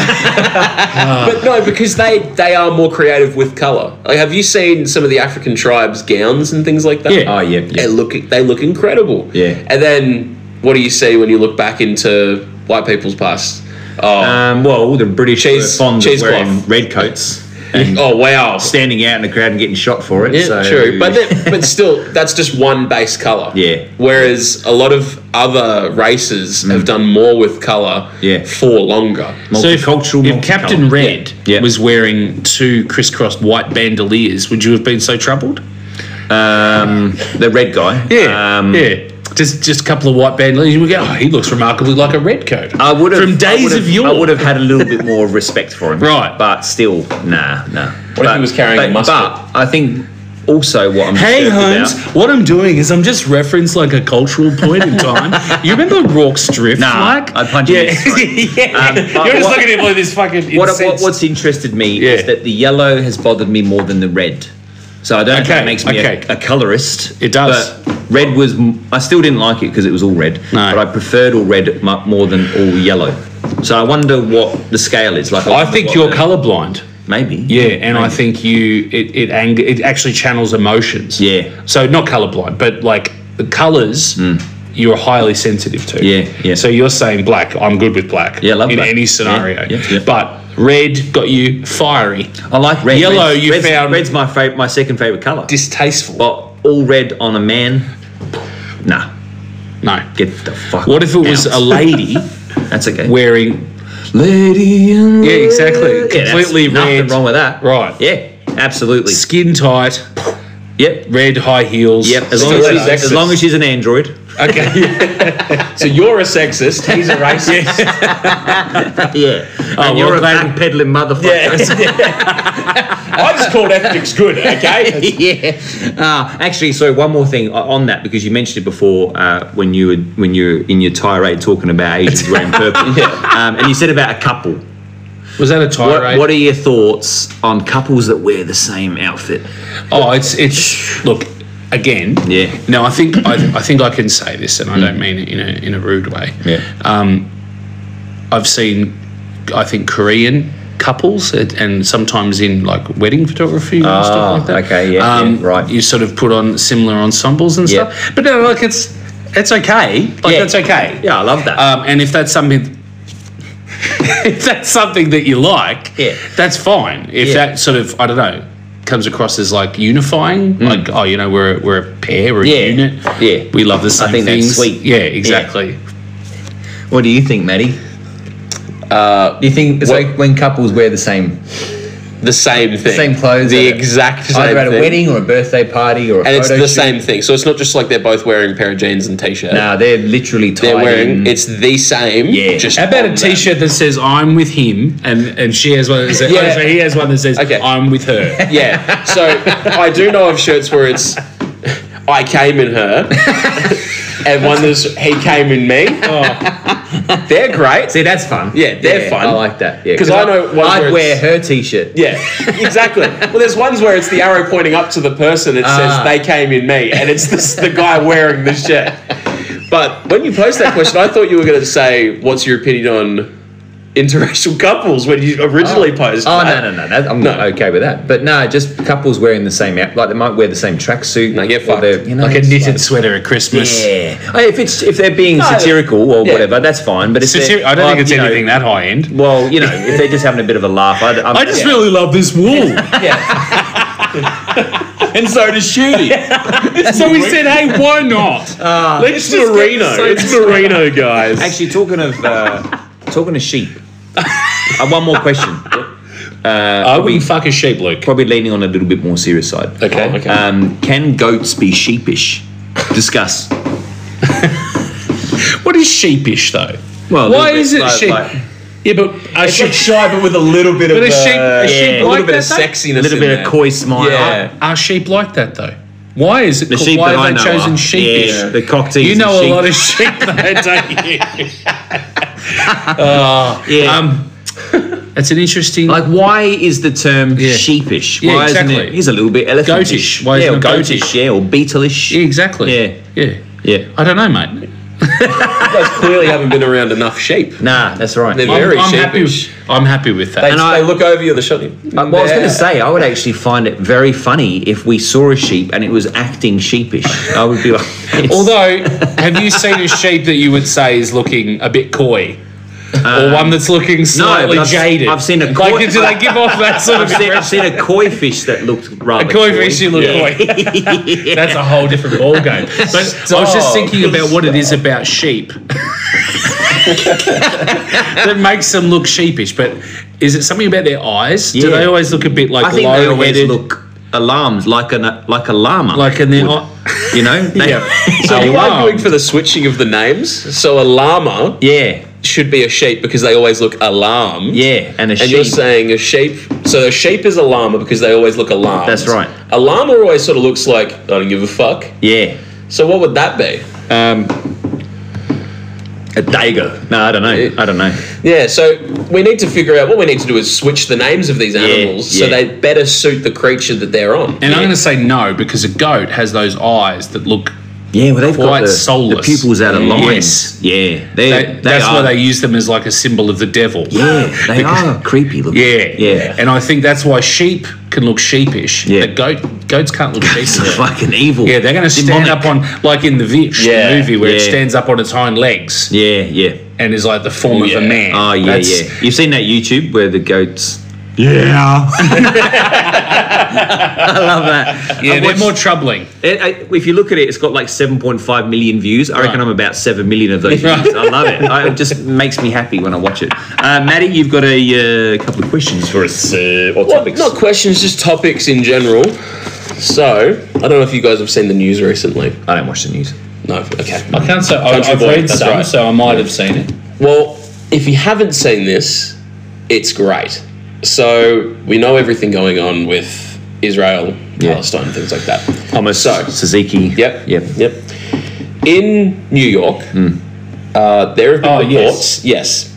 But no, because they they are more creative with color. Like, have you seen some of the African tribes' gowns and things like that? Yeah. Oh, yeah. yeah. They look they look incredible. Yeah. And then what do you see when you look back into white people's past? Oh, Um, well, the British Cheese- were fond of cheesecloth. wearing red coats and oh wow. standing out in the crowd and getting shot for it. Yeah, so, true. But then, but still, that's just one base color. Yeah. Whereas a lot of other races have done more with color. Yeah. For longer. So if, Multicultural, if Captain multicolour. Red Yeah. Yeah. was wearing two crisscrossed white bandoliers, would you have been so troubled? Um, the red guy. Um, yeah. Just just a couple of white bandoliers. We go, oh, he looks remarkably like a red coat. I would have From I days would have- of yore. I would have had a little bit more respect for him, Right. But still, nah, nah. What if he was carrying a but, musket? But I think also what I'm Hey disturbed Holmes, about- what I'm doing is I'm just referencing like a cultural point in time. You remember Rorke's Drift? Nah, like? I'd punch him yeah. in his throat. yeah. Um, but You're just what- looking at him like this fucking What, incensed- what what's interested me Yeah. is that the yellow has bothered me more than the red. So I don't know if Okay, that makes me okay. a, a colorist. It does. But red was. m- I still didn't like it because it was all red. No. But I preferred all red mu- more than all yellow. So I wonder what the scale is like. I wonder think what you're the- colourblind. Maybe. Yeah, and I Maybe. think you it it anger it actually channels emotions. Yeah. So not colorblind, but like the colors you're highly sensitive to. Hmm. Yeah, yeah. So you're saying black, I'm good with black. Yeah, I love in black. any scenario. Yeah, yeah, yeah. But red got you fiery, I like red. Yellow, Red's, you red's, found- red's my favorite, my second favorite color. distasteful. But all red on a man, nah, No. get the fuck. What if it was out. a lady That's okay. wearing Lady in Yeah, exactly. red. Yeah, that's Completely nothing red. wrong with that. Right. Yeah, absolutely. skin tight? Yep. red high heels. Yep. As So long as, you're she's, sexist. as long as she's an android. Okay. So you're a sexist. He's a racist. Yeah. Oh, and you're well, a they- backpedaling motherfucker. I just called ethics good. Okay. Yeah. Uh, actually, so one more thing on that, because you mentioned it before uh, when you were when you were in your tirade talking about Asians wearing purple, um, and you said about a couple. Was that a What, tirade? what are your thoughts on couples that wear the same outfit? Oh, it's it's look again. Yeah. No, I think I, I think I can say this, and I don't mean it in a in a rude way. Yeah. Um, I've seen, I think Korean couples, and, and sometimes in like wedding photography and Ah, stuff like that. okay, yeah, um, yeah, right. You sort of put on similar ensembles and Yeah. stuff. But no, like it's it's okay. Like Yeah. that's okay. Yeah, I love that. Um, and if that's something. If that's something that you like, Yeah. that's fine. If Yeah. that sort of, I don't know, comes across as like unifying, like, oh, you know, we're, we're a pair, we're a Mm. Yeah. unit. Yeah. We love the same think that's things. sweet. Yeah, exactly. What do you think, Maddie? Uh, Do you think it's What- like when couples wear the same the same thing. same clothes, The at a- exact same either at a thing. wedding or a birthday party or a And it's photo the shoot? same thing. So it's not just like they're both wearing a pair of jeans and t-shirt. Nah, they're literally tied They're wearing, in. it's the same. Yeah. Just How about on a them. T-shirt that says "I'm with him" and and she has one that says, Yeah. oh, so he has one that says Okay. "I'm with her." Yeah. So I do know of shirts where it's I came in her and one that's he came in me. They're great. See, that's fun. Yeah, they're fun. I like that. Yeah, 'Cause I know ones where I'd it's- wear her t-shirt. Yeah, exactly. Well, there's ones where it's the arrow pointing up to the person. It Ah. says they came in me, and it's this, the guy wearing the shirt. But when you posed that question, I thought you were going to say, "What's your opinion on interracial couples?" When you originally posed. Oh that. no no no! That, I'm No. not okay with that. But no, just couples wearing the same out. Like they might wear the same tracksuit. No, get or fucked. they're, You know, Like a it's knitted like- sweater at Christmas. Yeah. Hey, if it's if they're being satirical or yeah. whatever, that's fine. But if Satiri- they're- I don't like, think it's you know, anything that high end. Well, you know, if they're just having a bit of a laugh, I, I'm, I just yeah. really love this wool. And so does Shooty. So we said, hey, why not? It's merino. It's merino, guys. Actually, talking of uh, talking of sheep, uh, one more question. I wouldn't fuck a sheep, Luke. Probably leaning on a little bit more serious side. Okay. okay. Um, can goats be sheepish? Discuss. What is sheepish, though? Well, a Why little bit is it like- sheep? like- Yeah, but a It's sheep, like shy, but with a little bit but of a sheep, uh, a sheep yeah, a like little bit of that, though? sexiness. a little in bit there. of coy smile. Yeah. Are sheep like that though? Why is it? The called- sheep why that I have they know chosen are. sheepish? Yeah, the cocktease You know and a sheep. lot of sheep, though, don't you? Yeah. Um, it's an interesting. Like, why is the term Yeah. sheepish? Yeah, why exactly. isn't it? He's a little bit elephantish. Goatish. Why yeah, isn't or it goatish? goatish? Yeah, or beetleish. yeah, exactly. Yeah. yeah, Yeah. I don't know, mate. You guys clearly haven't been around enough sheep. Nah, that's right. They're Uh, very I'm, I'm happy. sheepish. I'm happy with that. They, And I- they look over you, the shot. Uh, well, I was going to say, I would actually find it very funny if we saw a sheep and it was acting sheepish. I would be like, it's- Although, have you seen a sheep that you would say is looking a bit coy? or one that's looking slightly but I've- jaded? I've seen a Like, coy- do they give off that sort of I've seen, I've impression? seen a koi fish that looked rather A koi fish, you look coy. That's a whole different ballgame. But I was just thinking about what it is about sheep that makes them look sheepish. But is it something about their eyes? Do Yeah. they always look a bit like I think they always low-headed? look alarmed, like a like a llama. Like an would. You know? They- So are you Alarm. arguing for the switching of the names? So a llama yeah, should be a sheep because they always look alarmed. yeah, and a And sheep. you're saying a sheep. So a sheep is a llama because they always look alarmed. That's right. A llama always sort of looks like I don't give a fuck. yeah. So what would that be? Um, a dago. No, I don't know. I don't know. Yeah. So we need to figure out what we need to do is switch the names of these animals so yeah. they better suit the creature that they're on. And I'm going to say no because a goat has those eyes that look. Yeah, well, they've Quite got the, soulless. the pupils out of Yes. lines. Yeah, they, They, they that's are. why they use them as like a symbol of the devil. Yeah, they Because- are creepy looking. Yeah, yeah. And I think that's why sheep can look sheepish. Yeah. The goat goats can't look It's sheepish. fucking evil. Yeah, they're going to stand Demonic. up on like in the Vitch Yeah, the movie where it yeah. stands up on its hind legs Yeah, yeah. and is like the form of Yeah. a man. Oh, yeah, That's- yeah. You've seen that YouTube where the goats. Yeah. I love that. Yeah, I've they're watched- more troubling. It, I, if you look at it, it's got like seven point five million views. I reckon Right. I'm about seven million of those Right. views. I love it. I, it just makes me happy when I watch it. Uh, Maddie, you've got a uh, couple of questions for us, uh, or Well, topics. not questions, just topics in general. So, I don't know if you guys have seen the news recently. I don't watch the news. No, okay. I can't say. I, Country I've boy, read that's some, right. so I might have seen it. Well, if you haven't seen this, it's great. So, we know everything going on with Israel, Yeah. Palestine, things like that. Thomas So- Suzuki. Yep. Yep. Yep. In New York, uh, there have been Oh, yes. reports, yes,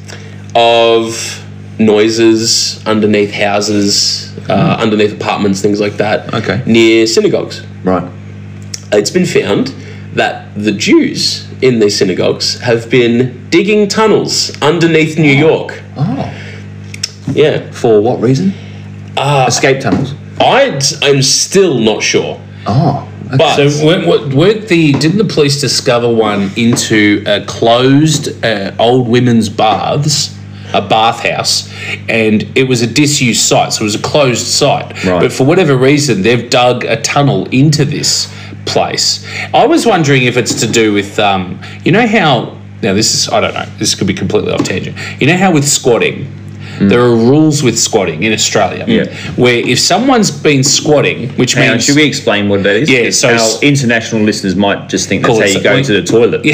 of noises underneath houses, uh, underneath apartments, things like that, Okay. near synagogues. Right. It's been found that the Jews in these synagogues have been digging tunnels underneath New York. Oh. Yeah. For what reason? Uh, Escape tunnels. I, I'm still not sure. Oh. Okay. But So weren't, weren't- weren't the didn't the police discover one into a closed uh, old women's baths, a bathhouse, and it was a disused site, so it was a closed site. Right. But for whatever reason, they've dug a tunnel into this place. I was wondering if it's to do with, um, you know how now this is I don't know this could be completely off tangent. You know how with squatting. There are rules with squatting in Australia, Yeah. where if someone's been squatting, which Hang on, means should we explain what that is? Yeah, so our s- international listeners might just think that's Call how it you go something. to the toilet.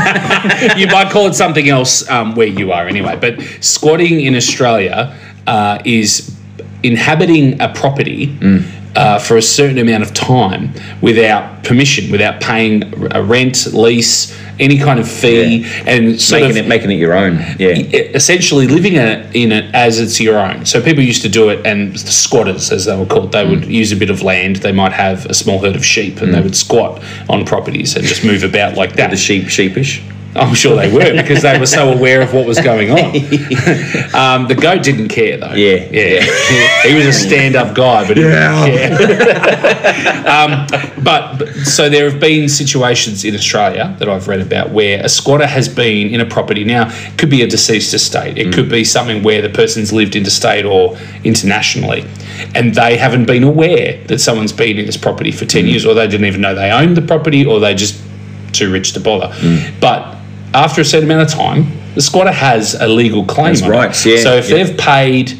you might call it something else um, where you are anyway. But squatting in Australia uh, is inhabiting a property uh, for a certain amount of time without permission, without paying a rent, lease, any kind of fee, and sort making of it making it your own. Yeah. essentially living in it, in it as it's your own. So people used to do it, and the squatters, as they were called, they would use a bit of land. They might have a small herd of sheep, and they would squat on properties and just move about like that. The sheep sheepish. I'm sure they were because they were so aware of what was going on. um, the goat didn't care though. Yeah. yeah. He, he was a stand-up guy, but he didn't care. um, but, but so there have been situations in Australia that I've read about where a squatter has been in a property. Now, it could be a deceased estate. It could be something where the person's lived interstate or internationally, and they haven't been aware that someone's been in this property for ten years, or they didn't even know they owned the property, or they just too rich to bother. But after a certain amount of time, the squatter has a legal claim That's on right, it. yeah, So if yeah. they've paid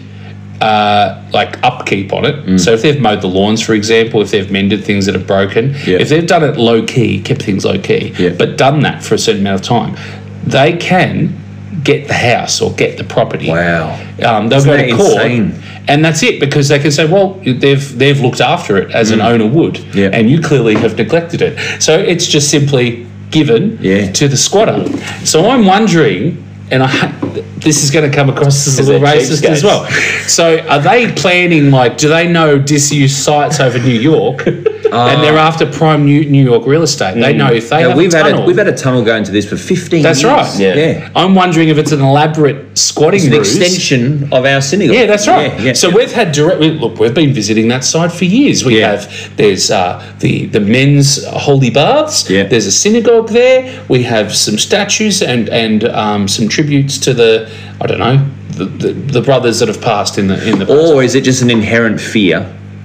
uh, like upkeep on it, so if they've mowed the lawns, for example, if they've mended things that are broken, Yeah. if they've done it low key, kept things low key, Yeah. but done that for a certain amount of time, they can get the house or get the property. Wow. Um, they'll Isn't go that to court, insane? and that's it, because they can say, well, they've they've looked after it as an owner would, Yeah. and you clearly have neglected it. So it's just simply given Yeah. to the squatter. So I'm wondering, and I this is going to come across as a little they're racist as cheapskates. well. So are they planning, like, do they know disused sites over New York, and they're after prime New, New York real estate? They know if they Now, have we've a had tunnel. a, we've had a tunnel going to this for fifteen that's years. right. Yeah. yeah. I'm wondering if it's an elaborate squatting It's an ruse. extension of our synagogue. Yeah, that's right. Yeah, yeah, so yeah. we've had direct. we- Look, we've been visiting that site for years. We Yeah. have there's uh, the the men's holy baths. Yeah. There's a synagogue there. We have some statues and and um, some tributes to the I don't know the, the, the brothers that have passed in the in the. Or is it just an inherent fear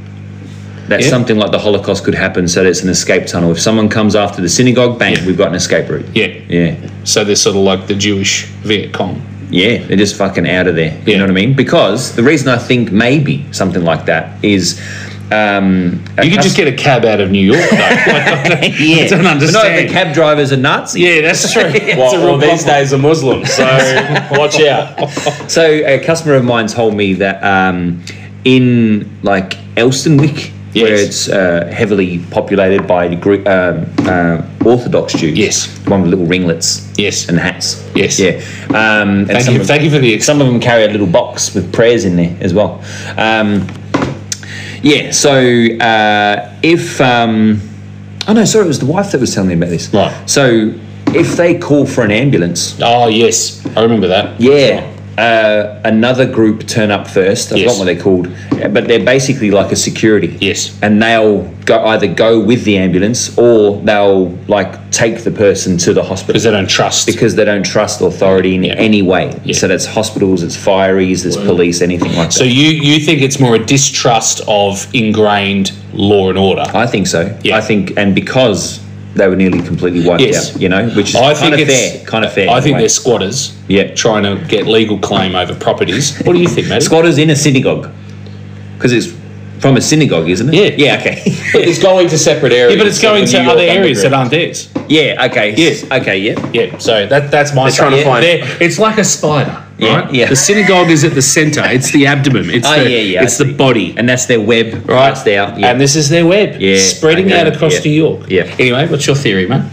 that Yeah. something like the Holocaust could happen, so that it's an escape tunnel? If someone comes after the synagogue, bang, we've got an escape route. yeah. Yeah. So they're sort of like the Jewish Viet Cong. Yeah, they're just fucking out of there. You Yeah. know what I mean? Because the reason I think maybe something like that is. Um, a You could cus- just get a cab out of New York, though. Like, I don't, yeah. I don't But understand. no, the cab drivers are nuts. yeah, that's true. It's Well, a real well, these problem. days are Muslim, so watch out. So a customer of mine told me that um, in like Elstonwick, where Yes. it's uh, heavily populated by the Greek, um, uh, Orthodox Jews. Yes. One with little ringlets. Yes. And hats. Yes. Yeah. Um, and Thank some you, of- thank you for the ex- Some of them carry a little box with prayers in there as well. Um, yeah. So uh, if um, oh no, sorry, it was the wife that was telling me about this. Right. So if they call for an ambulance, Oh yes, I remember that. yeah. Uh, another group turn up first. I Yes. forgot what they're called, but they're basically like a security. Yes. And they'll go either go with the ambulance or they'll like take the person to the hospital Because they don't trust. because they don't trust authority in Yeah. any way. Yeah. So that's hospitals, it's fireys, there's police, anything like So that. you you think it's more a distrust of ingrained law and order? I think so. Yeah. I think, and because they were nearly completely wiped Yes. out, you know, which is I kind think of it's fair. Kind of fair. I in a think way. they're squatters. Yeah. Trying to get legal claim over properties. What do you think, mate? Squatters in a synagogue because it's From a synagogue, isn't it? Yeah. Yeah, okay. But it's going to separate areas. Yeah, but it's of going the to New York other areas that Underground. aren't theirs. yeah, okay. Yes. Okay, yeah. Yeah, so that that's my They're trying to side. find- They're- It's like a spider, Yeah, right? yeah. The synagogue is at the centre. It's the abdomen. It's Oh, the, yeah, yeah, I It's the see. body. And that's their web. Right, That's there. Yeah. and this is their web, Yeah, spreading okay, out across yeah. New York. Yeah. Anyway, what's your theory, mate?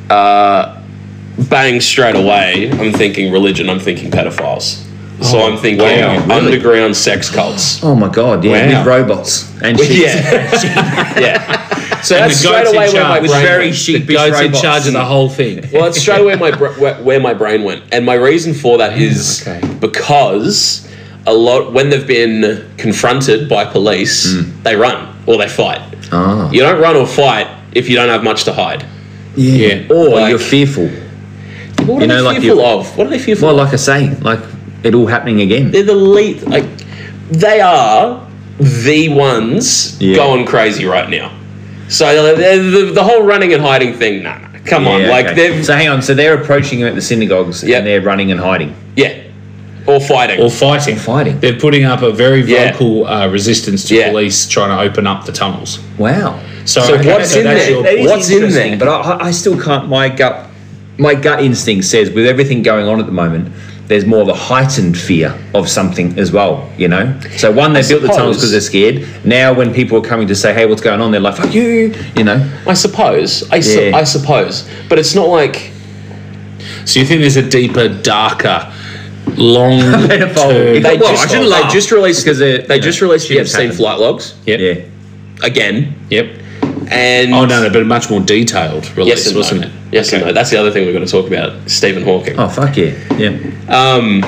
Bang straight away. I'm thinking religion. I'm thinking pedophiles. So Oh, I'm thinking wow, really? underground sex cults. oh, my God, yeah. Wow. With robots. And shit. Yeah, yeah. So And that's the straight goat's in away where my charge. With brain very went. sheepish The goat's in robots. charge of the whole thing. Well, that's straight away my br- where, where my brain went, and my reason for that is okay. because a lot when they've been confronted by police, they run or they fight. Ah. You don't run or fight if you don't have much to hide. Yeah. Or Like- you're fearful. What You are know, they like fearful you- of? What are they fearful Well, of? like I say, like it all happening again. They're the lead. Like they are the ones Yeah. going crazy right now. So they're- the, the whole running and hiding thing, nah, nah come on. Yeah, Like okay. they're So hang on, so they're approaching you at the synagogues Yep. and they're running and hiding. yeah, or fighting. Or fighting. Fighting. They're putting up a very Yeah. vocal uh, resistance to Yeah. police trying to open up the tunnels. Wow. So, So okay, what's so in that's there? your- That is What's in interesting, there? But I, I still can't. My gut, my gut instinct says, with everything going on at the moment, there's more of a heightened fear of something as well. You know. So one, they built the tunnels because they're scared. Now, when people are coming to say, "Hey, what's going on?" They're like, "Fuck you," you know. I suppose. I, su- Yeah. I suppose. But it's not like So you think there's a deeper, darker, long Pedophile. term- they Well, I just shouldn't they laugh, just released because they're, they you know, just released the shit's Epstein happened. flight logs Yep. Yeah. again, Yep. and Oh no, no, but a much more detailed release, yes and wasn't no. it? Yes Okay. and no. That's the other thing we've got to talk about. Stephen Hawking. Oh fuck yeah. Yeah. Um,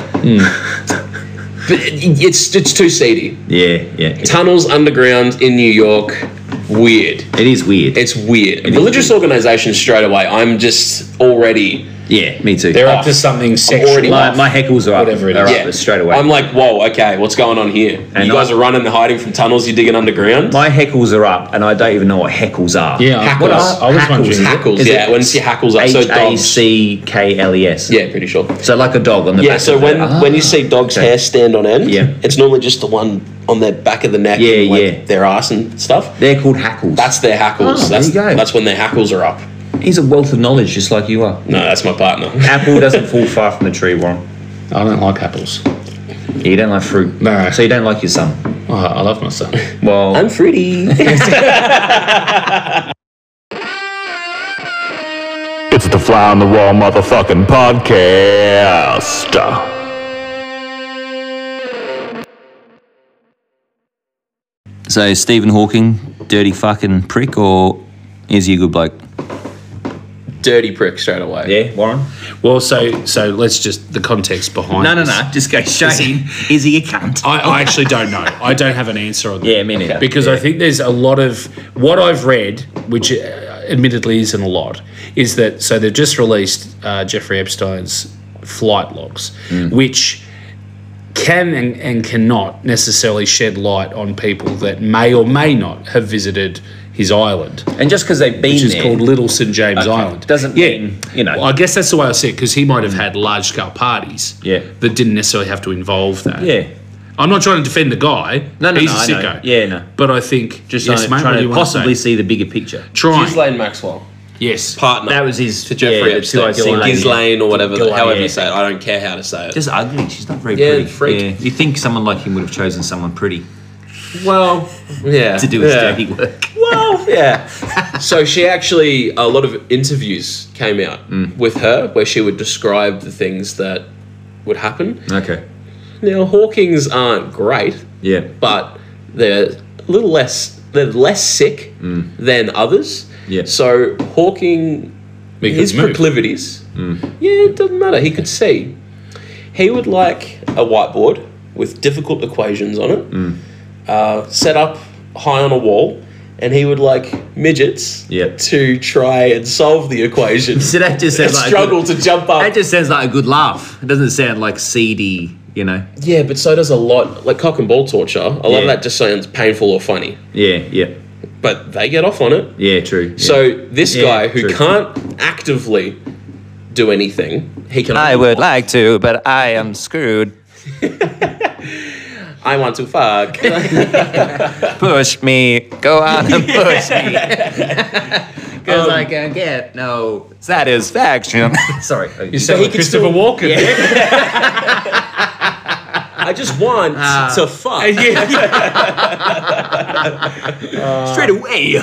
but it, it's it's too seedy. Yeah. Yeah. Tunnels underground in New York, weird. It is weird. It's weird. is Religious organisations straight away. I'm just already. yeah. Me too. They're Oh, up to something already sexual. my, my heckles are up. Whatever it They're is. up Yeah, straight away. I'm like, whoa, okay, what's going on here? And you guys I- are running and hiding from tunnels. You're digging underground. My heckles are up, and I don't even know what heckles are. Yeah, I- Hackles. I was Hackles. wondering. Hackles, Is yeah. it When it's your hackles up, H so A dogs. C K L E S. Yeah, pretty sure. So like a dog on the Yeah, back. so of when the, ah, when you see dogs' okay. hair stand on end, Yeah. it's normally just the one on their back of the neck, Yeah, and, like, yeah. their ass and stuff. They're called hackles. That's their hackles. Oh, there that's you go. that's when their hackles are up. He's a wealth of knowledge, just like you are. No, that's my partner. Apple doesn't fall far from the tree, Warren. I don't like apples. You don't like fruit. No. So you don't like your son. Oh, I love my son. Well, I'm fruity. It's the Fly on the Wall motherfucking podcast. so Stephen Hawking, dirty fucking prick, or is he a good bloke? Dirty prick straight away. Yeah, Warren. Well, so so let's just the context behind. No, no, this. no. Just go straight in. Is he a cunt? I, I actually don't know. I don't have an answer on that. Yeah, me neither. Because Yeah. I think there's a lot of what I've read, which uh, admittedly isn't a lot, is that so they've just released uh, Jeffrey Epstein's flight logs, Mm. which can and, and cannot necessarily shed light on people that may or may not have visited his island, And just because they've been which is there, called Little Saint James Okay. Island. Doesn't yeah. mean, you know. Well, I guess that's the way I see it, because he might have had large scale parties Yeah. that didn't necessarily have to involve that. yeah. I'm not trying to defend the guy. No, no, He's no, a I know. sicko. Yeah, no. But I think Just yes, trying, mate, what trying do you to want to possibly say? see the bigger picture. Trying. Ghislaine Maxwell, Yes. partner. That was his to Jeffrey yeah, Epstein. two I C lady. Ghislaine or whatever, Ghislaine, however yeah. you say it. I don't care how to say it. Just ugly. She's not very Yeah, pretty. freak. Yeah. You think someone like him would have chosen someone pretty Well, yeah. to do his yeah. dirty work? Well, yeah. So she actually, a lot of interviews came out with her where she would describe the things that would happen. Okay. Now, Hawking's aren't great, Yeah. but they're a little less, they're less sick than others. Yeah. So Hawking, He could his move. proclivities, yeah, it doesn't matter. He could see. He would like a whiteboard with difficult equations on it, uh, set up high on a wall, and he would like midgets Yep. to try and solve the equation. So that just and sounds like a struggle good, to jump up. that just sounds like a good laugh. It doesn't sound like seedy, you know. Yeah, but so does a lot, like cock and ball torture. A lot Yeah. of that just sounds painful or funny, Yeah. Yeah. but they get off on it. Yeah. True. Yeah. So this Yeah, guy who true. can't actively do anything, he can. I would like to, but I am screwed. I want to fuck. Push me, go on and push me. Because I can get no satisfaction. Sorry. You sound like Christopher Walken. I just want to fuck. Straight away.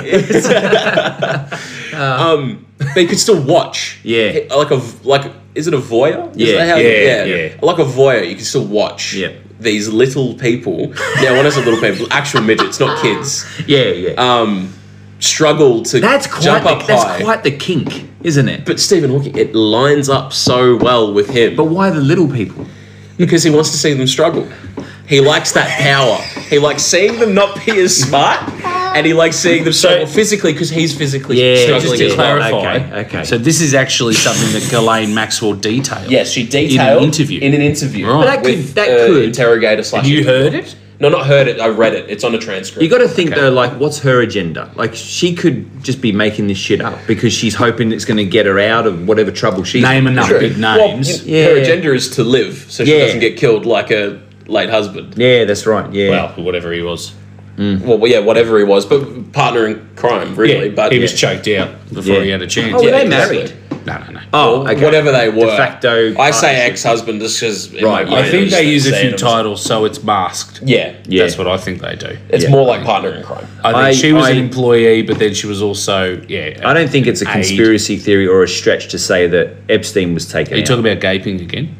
um, but you could still watch. Yeah. Like a like. Is it a voyeur? Is Yeah, that how- yeah, yeah. Like a voyeur, you can still watch. Yeah. These little people. Yeah, when I say little people, actual midgets, not kids. Yeah, yeah. Um, struggle to that's quite jump the, up that's high. quite the kink, isn't it? But Stephen Hawking, it lines up so well with him. But why the little people? Because he wants to see them struggle. He likes that power. He likes seeing them not be as smart, and he likes seeing them struggle physically because he's physically Yeah, struggling Just to as well. clarify, Okay, okay. so this is actually something that Ghislaine Maxwell detailed. Yes, she in detailed an interview. In an interview, Right. But that could, with that uh, could. interrogator slash. Have you heard it? No, not heard it. I read it. It's on a transcript. You got to think Okay. though, like, what's her agenda? Like, she could just be making this shit up because she's hoping it's going to get her out of whatever trouble she's Name in. enough True. big Well, names. you- Her Yeah. agenda is to live, so she Yeah. doesn't get killed like a late husband. Yeah, that's right. Yeah. Well, whatever he was. Well, well, yeah, whatever he was, but partner in crime, really. Yeah, but he was yeah. choked out before Yeah. he had a chance. Oh, were Yeah, they exactly. married? No, no, no. Oh, okay. Whatever they were. De facto I say partnership. ex-husband just because. Right, I think they use a few titles. titles, so it's masked. Yeah, Yeah. That's what I think they do. it's Yeah. more like partner in crime. I think I- she was I- an employee, but then she was also, yeah. I don't think it's a aide. conspiracy theory or a stretch to say that Epstein was taken Are you out. talking about gaping again?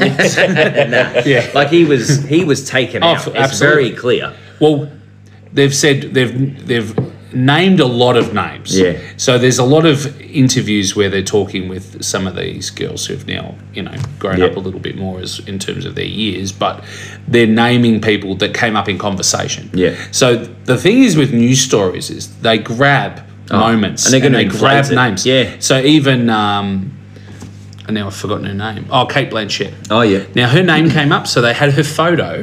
Nah. Yeah. Like he was, he was taken Oh, out. f- It's absolutely. very clear. Well, they've said they've they've named a lot of names. Yeah. So there's a lot of interviews where they're talking with some of these girls who've now, you know, grown Yeah. up a little bit more as in terms of their years, but they're naming people that came up in conversation. Yeah. So the thing is with news stories is they grab moments and they're gonna they inflate grab it. names. Yeah. So even um, and now I've forgotten her name. Oh, Kate Blanchett. Oh yeah. Now her name came up, so they had her photo,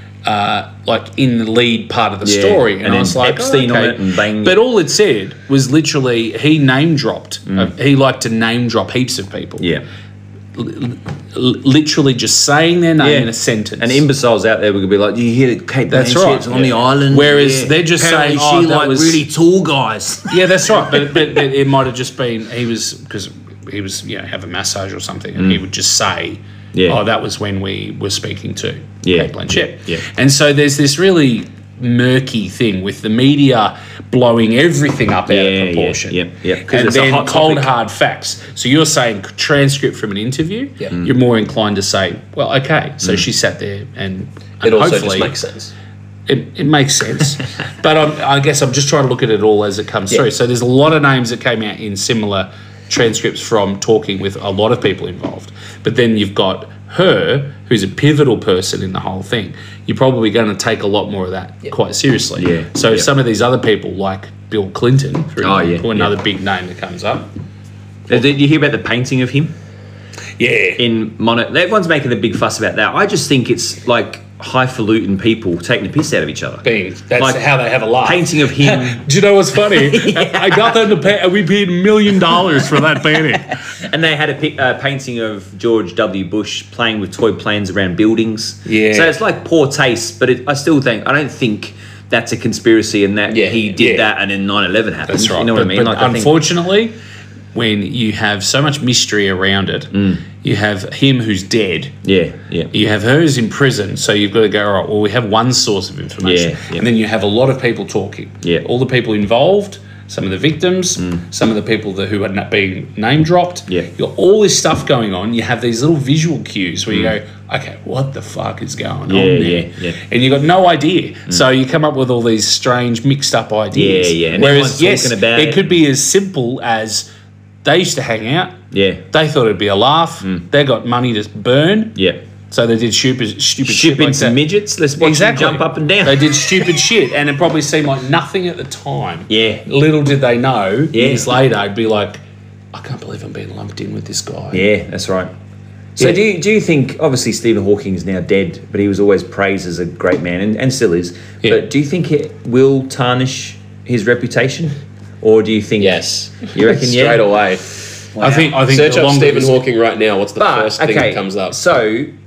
uh, like in the lead part of the Yeah, story, and, and I was then like, Epstein oh, on okay. it and bang. But all it said was literally he name dropped. Uh, he liked to name drop heaps of people. Yeah. L- literally just saying their name Yeah. in a sentence. And imbeciles out there would be like, "Do you hear that Kate That's Blanchett's right. on the Yeah. island?" Whereas Yeah. they're just Apparently saying, "Oh, she that like was- really tall guys." Yeah, that's right. But, but, but it might have just been he was because he was you know have a massage or something, and he would just say, Yeah. "Oh, that was when we were speaking to Yeah, Kate Blanchett." yeah, yeah. And so there's this really murky thing with the media blowing everything up out Yeah, of proportion. yeah, yeah, yeah. 'Cause And it's a then hot cold topic. hard facts. So you're saying transcript from an interview. Yeah. You're more inclined to say, well, okay, so she sat there and. It and also just hopefully- makes sense. it, it makes sense. But I'm, I guess I'm just trying to look at it all as it comes Yeah. through. So there's a lot of names that came out in similar transcripts from talking with a lot of people involved. But then you've got her, who's a pivotal person in the whole thing. You're probably going to take a lot more of that quite seriously. Yeah. So Yeah. some of these other people, like Bill Clinton, for Oh, yeah, example, another yeah. big name that comes up. Uh, Did you hear about the painting of him Yeah. in Mono? Everyone's making a big fuss about that. I just think it's like highfalutin people taking the piss out of each other. Being, that's Like, how they have a laugh. Painting of him, Do you know what's funny? I got them to pay. We paid a million dollars for that painting. and they had a pic, uh, painting of George W. Bush playing with toy planes around buildings. Yeah. So it's like poor taste, but it, I still think I don't think that's a conspiracy and that Yeah, he did yeah. that and then nine eleven happened. That's right. You know but, what I mean? but Like I think, unfortunately, when you have so much mystery around it, Mm. you have him who's dead. yeah, yeah. You have her who's in prison, so you've got to go, all right, well, we have one source of information. Yeah, yeah. And then you have a lot of people talking. Yeah. All the people involved, some of the victims, some of the people that, who had not been name dropped. Yeah. You've got all this stuff going on. You have these little visual cues where you go, okay, what the fuck is going Yeah, on there? yeah, yeah. And you've got no idea. So you come up with all these strange, mixed up ideas. Yeah, yeah. And Whereas, everyone's yes, talking about it it. could be as simple as they used to hang out. Yeah, They thought it'd be a laugh. They got money to burn. yeah. So they did stupid, stupid shit Shipping like some that. midgets. Let's watch Exactly. them jump up and down. They did stupid shit, and it probably seemed like nothing at the time. Yeah. Little did they know, Yeah. years later, I'd be like, I can't believe I'm being lumped in with this guy. Yeah, that's right. So Yeah. do you, do you think, obviously Stephen Hawking is now dead, but he was always praised as a great man and, and still is, Yeah. but do you think it will tarnish his reputation? Or do you think... Yes. You reckon, yeah? Straight away. I think. I think Search up along Stephen with- Hawking right now. What's the But, first thing okay, that comes up? so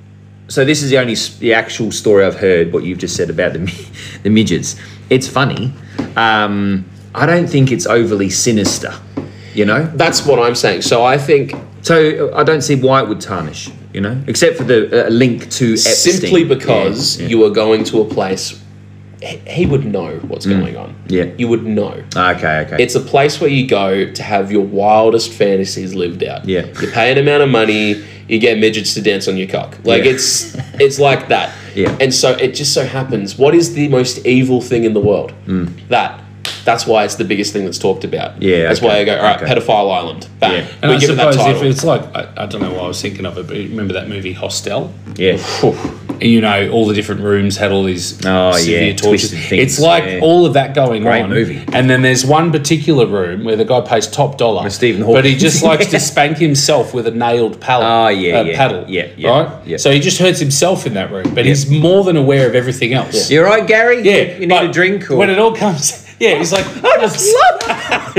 so this is the only s- the actual story I've heard. What you've just said about the mi- the midgets. It's funny. Um, I don't think it's overly sinister. You know. That's what I'm saying. So I think So I don't see why it would tarnish. You know, except for the uh, link to Epstein. simply because Yeah, yeah. you are going to a place, he- he would know what's going on. Yeah. You would know. Okay, okay. It's a place where you go to have your wildest fantasies lived out. Yeah. You pay an amount of money, you get midgets to dance on your cock. Like Yeah. it's it's like that. Yeah. And so it just so happens, what is the most evil thing in the world? That. That's why it's the biggest thing that's talked about. Yeah, That's okay, why I go, all right, okay. pedophile island. Bang. Yeah. And we I give it that suppose if title. it's like, I, I don't know why I was thinking of it, but remember that movie Hostel? yeah. And you know, all the different rooms had all these Oh, severe yeah, tortures. twisted things, It's like yeah. all of that going Great on. movie. And then there's one particular room where the guy pays top dollar. With Stephen But he Hawking. just likes to spank himself with a nailed pallet. Oh, yeah, uh, yeah, paddle. yeah, yeah, Right? yeah. So he just hurts himself in that room, but he's more than aware of everything else. You all right, Gary? Yeah. You need but a drink? Or? When it all comes... Yeah, he's like, I just love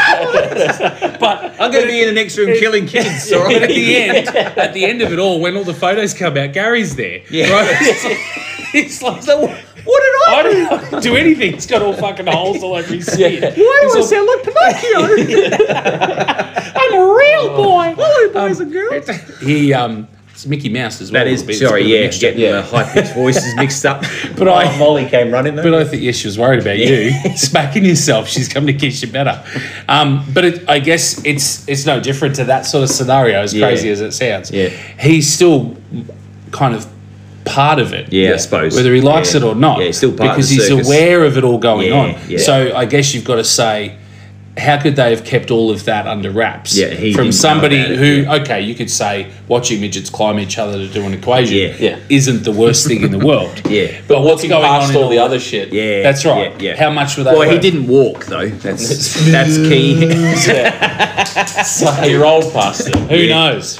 it. But I'm going to be in the next room killing kids. All But at right? the end, at the end of it all, when all the photos come out, Gary's there. Yeah. Right? He's like, So, what did I I do? don't do anything. He's got all fucking holes all over his skin. Why do I He's sound like Pinocchio? I'm a real boy. Hello, boys and girls. He um, it's Mickey Mouse as well. That a is, little bit. It's a sorry, bit of a yeah, mixture. getting the high pitched voices mixed up. But I- Oh, Molly came running though. But I think yeah, she was worried about you smacking yourself. She's come to kiss you better. Um, but it, I guess it's it's no different to that sort of scenario, as Yeah. crazy as it sounds. Yeah. He's still kind of part of it. Yeah, I suppose. Whether he likes Yeah. it or not. Yeah, he's still part of because the he's circus. aware of it all going Yeah, on. yeah. So I guess you've got to say, how could they have kept all of that under wraps? Yeah, he from didn't know somebody about it, who, yeah. okay, you could say watching midgets climb each other to do an equation Yeah. Yeah. isn't the worst thing in the world. Yeah. But what's Looking going past on in all the other shit. Yeah, That's right. Yeah, yeah. How much were they Well, he worth? didn't walk though. That's that's key. So you rolled past it. Who knows?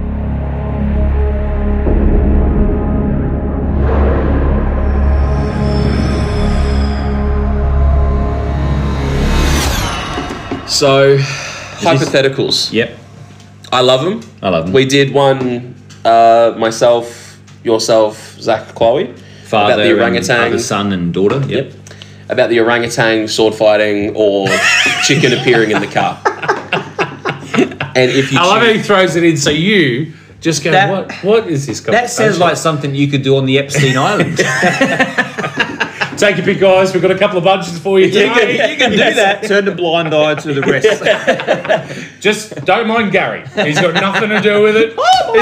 So, hypotheticals. Yep, I love them. I love them. We did one, uh, myself, yourself, Zach, Chloe, Father, about the and orangutan. other son and daughter. Yep. Yep. About the orangutan sword fighting or chicken appearing in the car. And if you I love how choose- he throws it in. So you just go, That- what? What is this? That sounds like something you could do on the Epstein Island. Take your pick, guys. We've got a couple of bunches for you. you, today. can, you can do that. Turn the blind eye to the rest. Just don't mind Gary. He's got nothing to do with it. Oh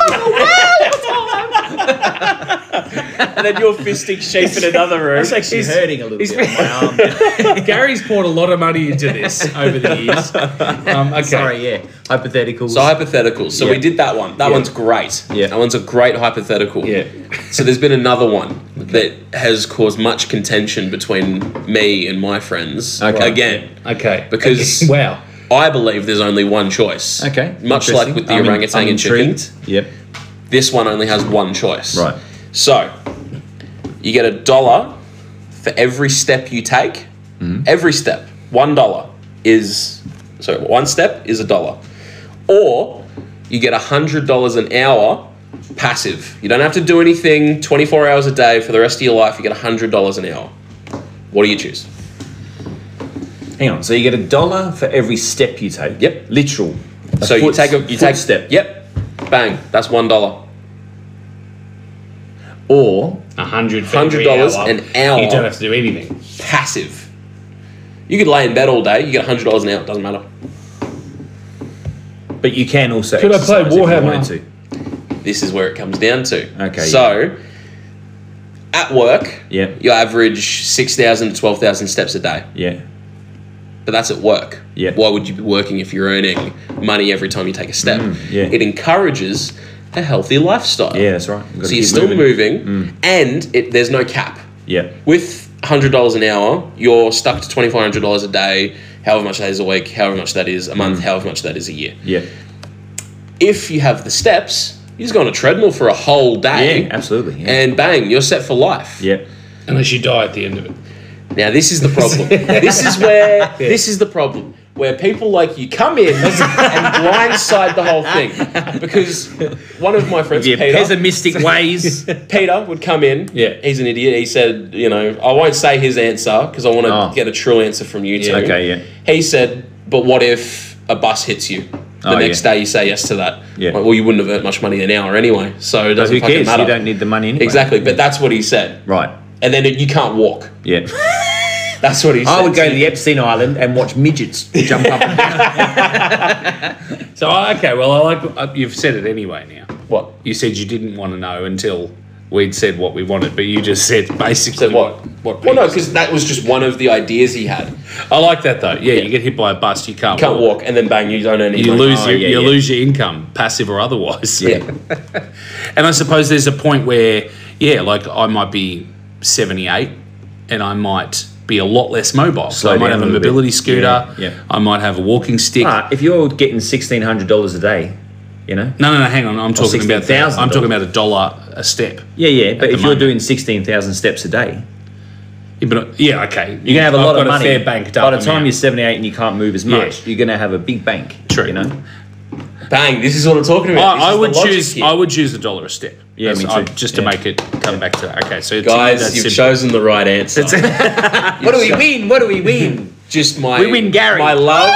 my God, And then you're fisting sheep in another room. It's actually He's- hurting a little he's- bit. on my arm. Gary's poured a lot of money into this over the years. Um, okay. Sorry, yeah. Hypotheticals. So hypotheticals. So Yeah. we did that one. That Yeah. one's great. Yeah. That one's a great hypothetical. Yeah. So there's been another one that has caused much contention between me and my friends. Okay. Again. Okay. Because- Okay. Wow. I believe there's only one choice. Okay. Much interesting. like with the I'm in- orangutan I'm and chicken, intrigued. Yep. this one only has one choice. Right. So, you get a dollar for every step you take. Mm-hmm. Every step. One dollar is, sorry, one step is a dollar. Or you get a hundred dollars an hour passive. You don't have to do anything twenty-four hours a day for the rest of your life. You get a hundred dollars an hour. What do you choose? Hang on. So you get a dollar for every step you take. Yep. Literal. A so you foot- take a you foot take step. Yep. Bang. That's one dollar. Or A hundred for Hundred every dollars hour. an hour. You don't have to do anything. Passive. You could lay in bed all day. You get a hundred dollars an hour. It doesn't matter. but you can also. Could I play exercise if you Warhammer? wanted to. This is where it comes down to. Okay, So, at work, Yeah. you average six thousand to twelve thousand steps a day. Yeah. But that's at work. Yeah. Why would you be working if you're earning money every time you take a step? Mm, yeah. It encourages a healthy lifestyle. Yeah, that's right. You've gotta So you're keep still moving. Mm. moving, and it, there's no cap. Yeah. With one hundred dollars an hour, you're stuck to twenty-four hundred dollars a day, however much that is a week, however much that is a month, Mm. however much that is a year. Yeah. If you have the steps, you just go on a treadmill for a whole day. Yeah. Absolutely. Yeah. And bang, you're set for life. yeah. Unless you die at the end of it. Now this is the problem. This is where this is the problem. where people like you come in and blindside the whole thing. Because one of my friends, Your Peter, pessimistic ways. Peter would come in. Yeah. He's an idiot. He said, you know, I won't say his answer because I want to Oh. get a true answer from you two. Okay, yeah. He said, but what if a bus hits you? The Oh, next yeah. day you say yes to that. Yeah. Like, well, you wouldn't have earned much money an hour anyway, so it But doesn't who fucking cares? matter. You don't need the money anyway. Exactly, but that's what he said. Right. And then it, you can't walk. Yeah. That's what he said. I would go to the Epstein Island and watch midgets jump up and down. So okay, well, I like uh, you've said it anyway. Now, What? you said you didn't want to know until we'd said what we wanted, but you just said basically Said what? What? Well, no, because that was just one of the ideas he had. I like that though. Yeah, you get hit by a bus, you can't, Can't walk, and then bang, you don't earn any You money. lose Oh, your yeah, you yeah. lose your income, passive or otherwise. Yeah. And I suppose there's a point where, yeah, like I might be seventy-eight, and I might be a lot less mobile. So Slow I might down have a a little bit. mobility scooter. Yeah, yeah. I might have a walking stick. Ah, if you're getting sixteen hundred dollars a day, you know. No, no, no. Hang on. I'm talking about that. sixteen thousand I'm talking about a dollar a step. Yeah, yeah. But the if you're moment. doing sixteen thousand steps a day, Yeah, but, yeah, okay. you're gonna have a I've lot got of money. A fair banked up By the time amount. you're seventy-eight and you can't move as Yeah. much, you're gonna have a big bank. True. You know. Bang, this is what I'm talking about. This I, I is would the logic choose. here. I would choose a dollar a step. Yeah, That's- me too. I- just to Yeah. make it come back to okay. So it's, Guys, that's you've simple. chosen the right answer. What do we win? What do we win? Just my We win Gary. my love,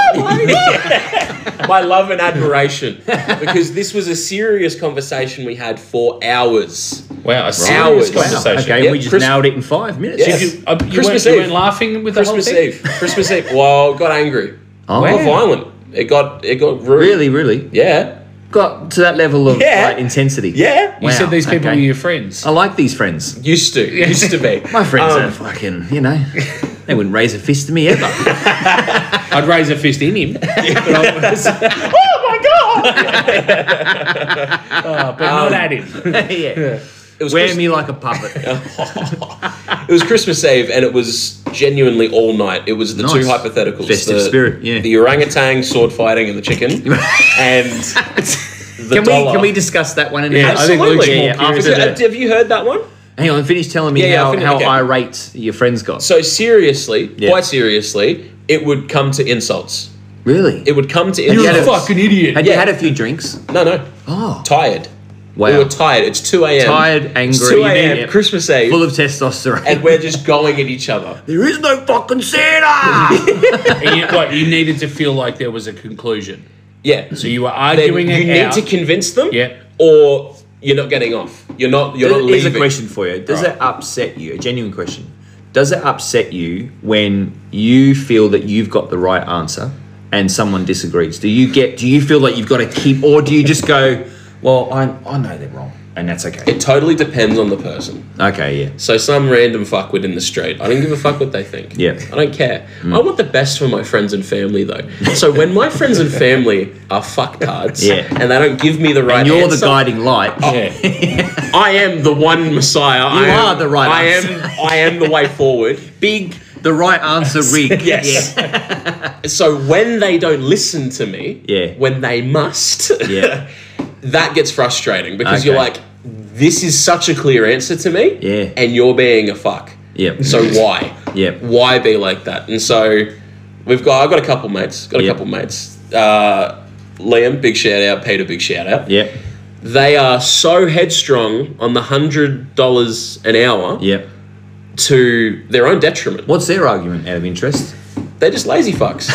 my love and admiration, because this was a serious conversation we had for hours. Wow, a Hours. serious Wow. conversation. Okay, Yeah, we just Chris- nailed it in five minutes. Yes. You, uh, you, Christmas weren't, you Eve. weren't laughing with the Christmas whole thing? Eve. Christmas Eve. Well, got angry. Oh, Got violent. It got it got rude. really, really Yeah. got to that level of Yeah. like, intensity. Yeah. You Wow, said these people okay. were your friends. I like these friends. Used to. Used to be. My friends Um, are fucking, you know, they wouldn't raise a fist to me ever. I'd raise a fist in him. oh my god! Oh, but not at him. yeah. It was Wear Christ- me like a puppet. It was Christmas Eve, and it was genuinely all night. It was the Nice. two hypotheticals: Festive the, spirit, yeah. the orangutan sword fighting and the chicken, and the Can we dollar. can we discuss that one in a Yeah, minute? I think Absolutely. Luke's Yeah, more yeah, curious. after Have the- have you heard that one? Hang on, finish telling me Yeah, yeah, how, I'll fin- how okay. irate your friends got. So seriously, Yeah. quite seriously, it would come to insults. Really? It would come to you You're had a insults. a- fucking idiot. Had yeah. you had a few drinks? No, no, Oh, tired. wow. We were tired. It's two a.m. Tired, angry, It's two a.m. yeah. Christmas Eve, Full of testosterone. and we're just going at each other. there is no fucking Santa! And you, what, you needed to feel like there was a conclusion. Yeah. So you were Then arguing you it need out. to convince them, Yeah. or you're not getting off. You're not. You're not Here's leaving. a question for you. Does Right. it upset you? A genuine question. Does it upset you when you feel that you've got the right answer and someone disagrees? Do you get? Do you feel like you've got to keep, or do you just go, "Well, I I know they're wrong, and that's okay." It totally depends on the person. Okay, yeah. So some random fuckwit in the street, I don't give a fuck what they think. Yeah. I don't care. I want the best for my friends and family though. So when my friends and family are fucktards, Yeah. and they don't give me the right And you're the answer, guiding light. Yeah. I am the one messiah. You I am, are the right I answer. am I am the way forward. Big, the right answer, rig. Yes. So when they don't listen to me, Yeah. when they must, Yeah. that gets frustrating because you're Okay. like, this is such a clear answer to me, Yeah. and you're being a fuck. Yeah. So why? Yeah. Why be like that? And so we've got I've got a couple mates. Got a Yeah. couple mates. Uh, Liam, big shout out. Peter, big shout out. Yeah. They are so headstrong on the hundred dollars an hour Yeah. to their own detriment. What's their argument out of interest? They're just lazy fucks.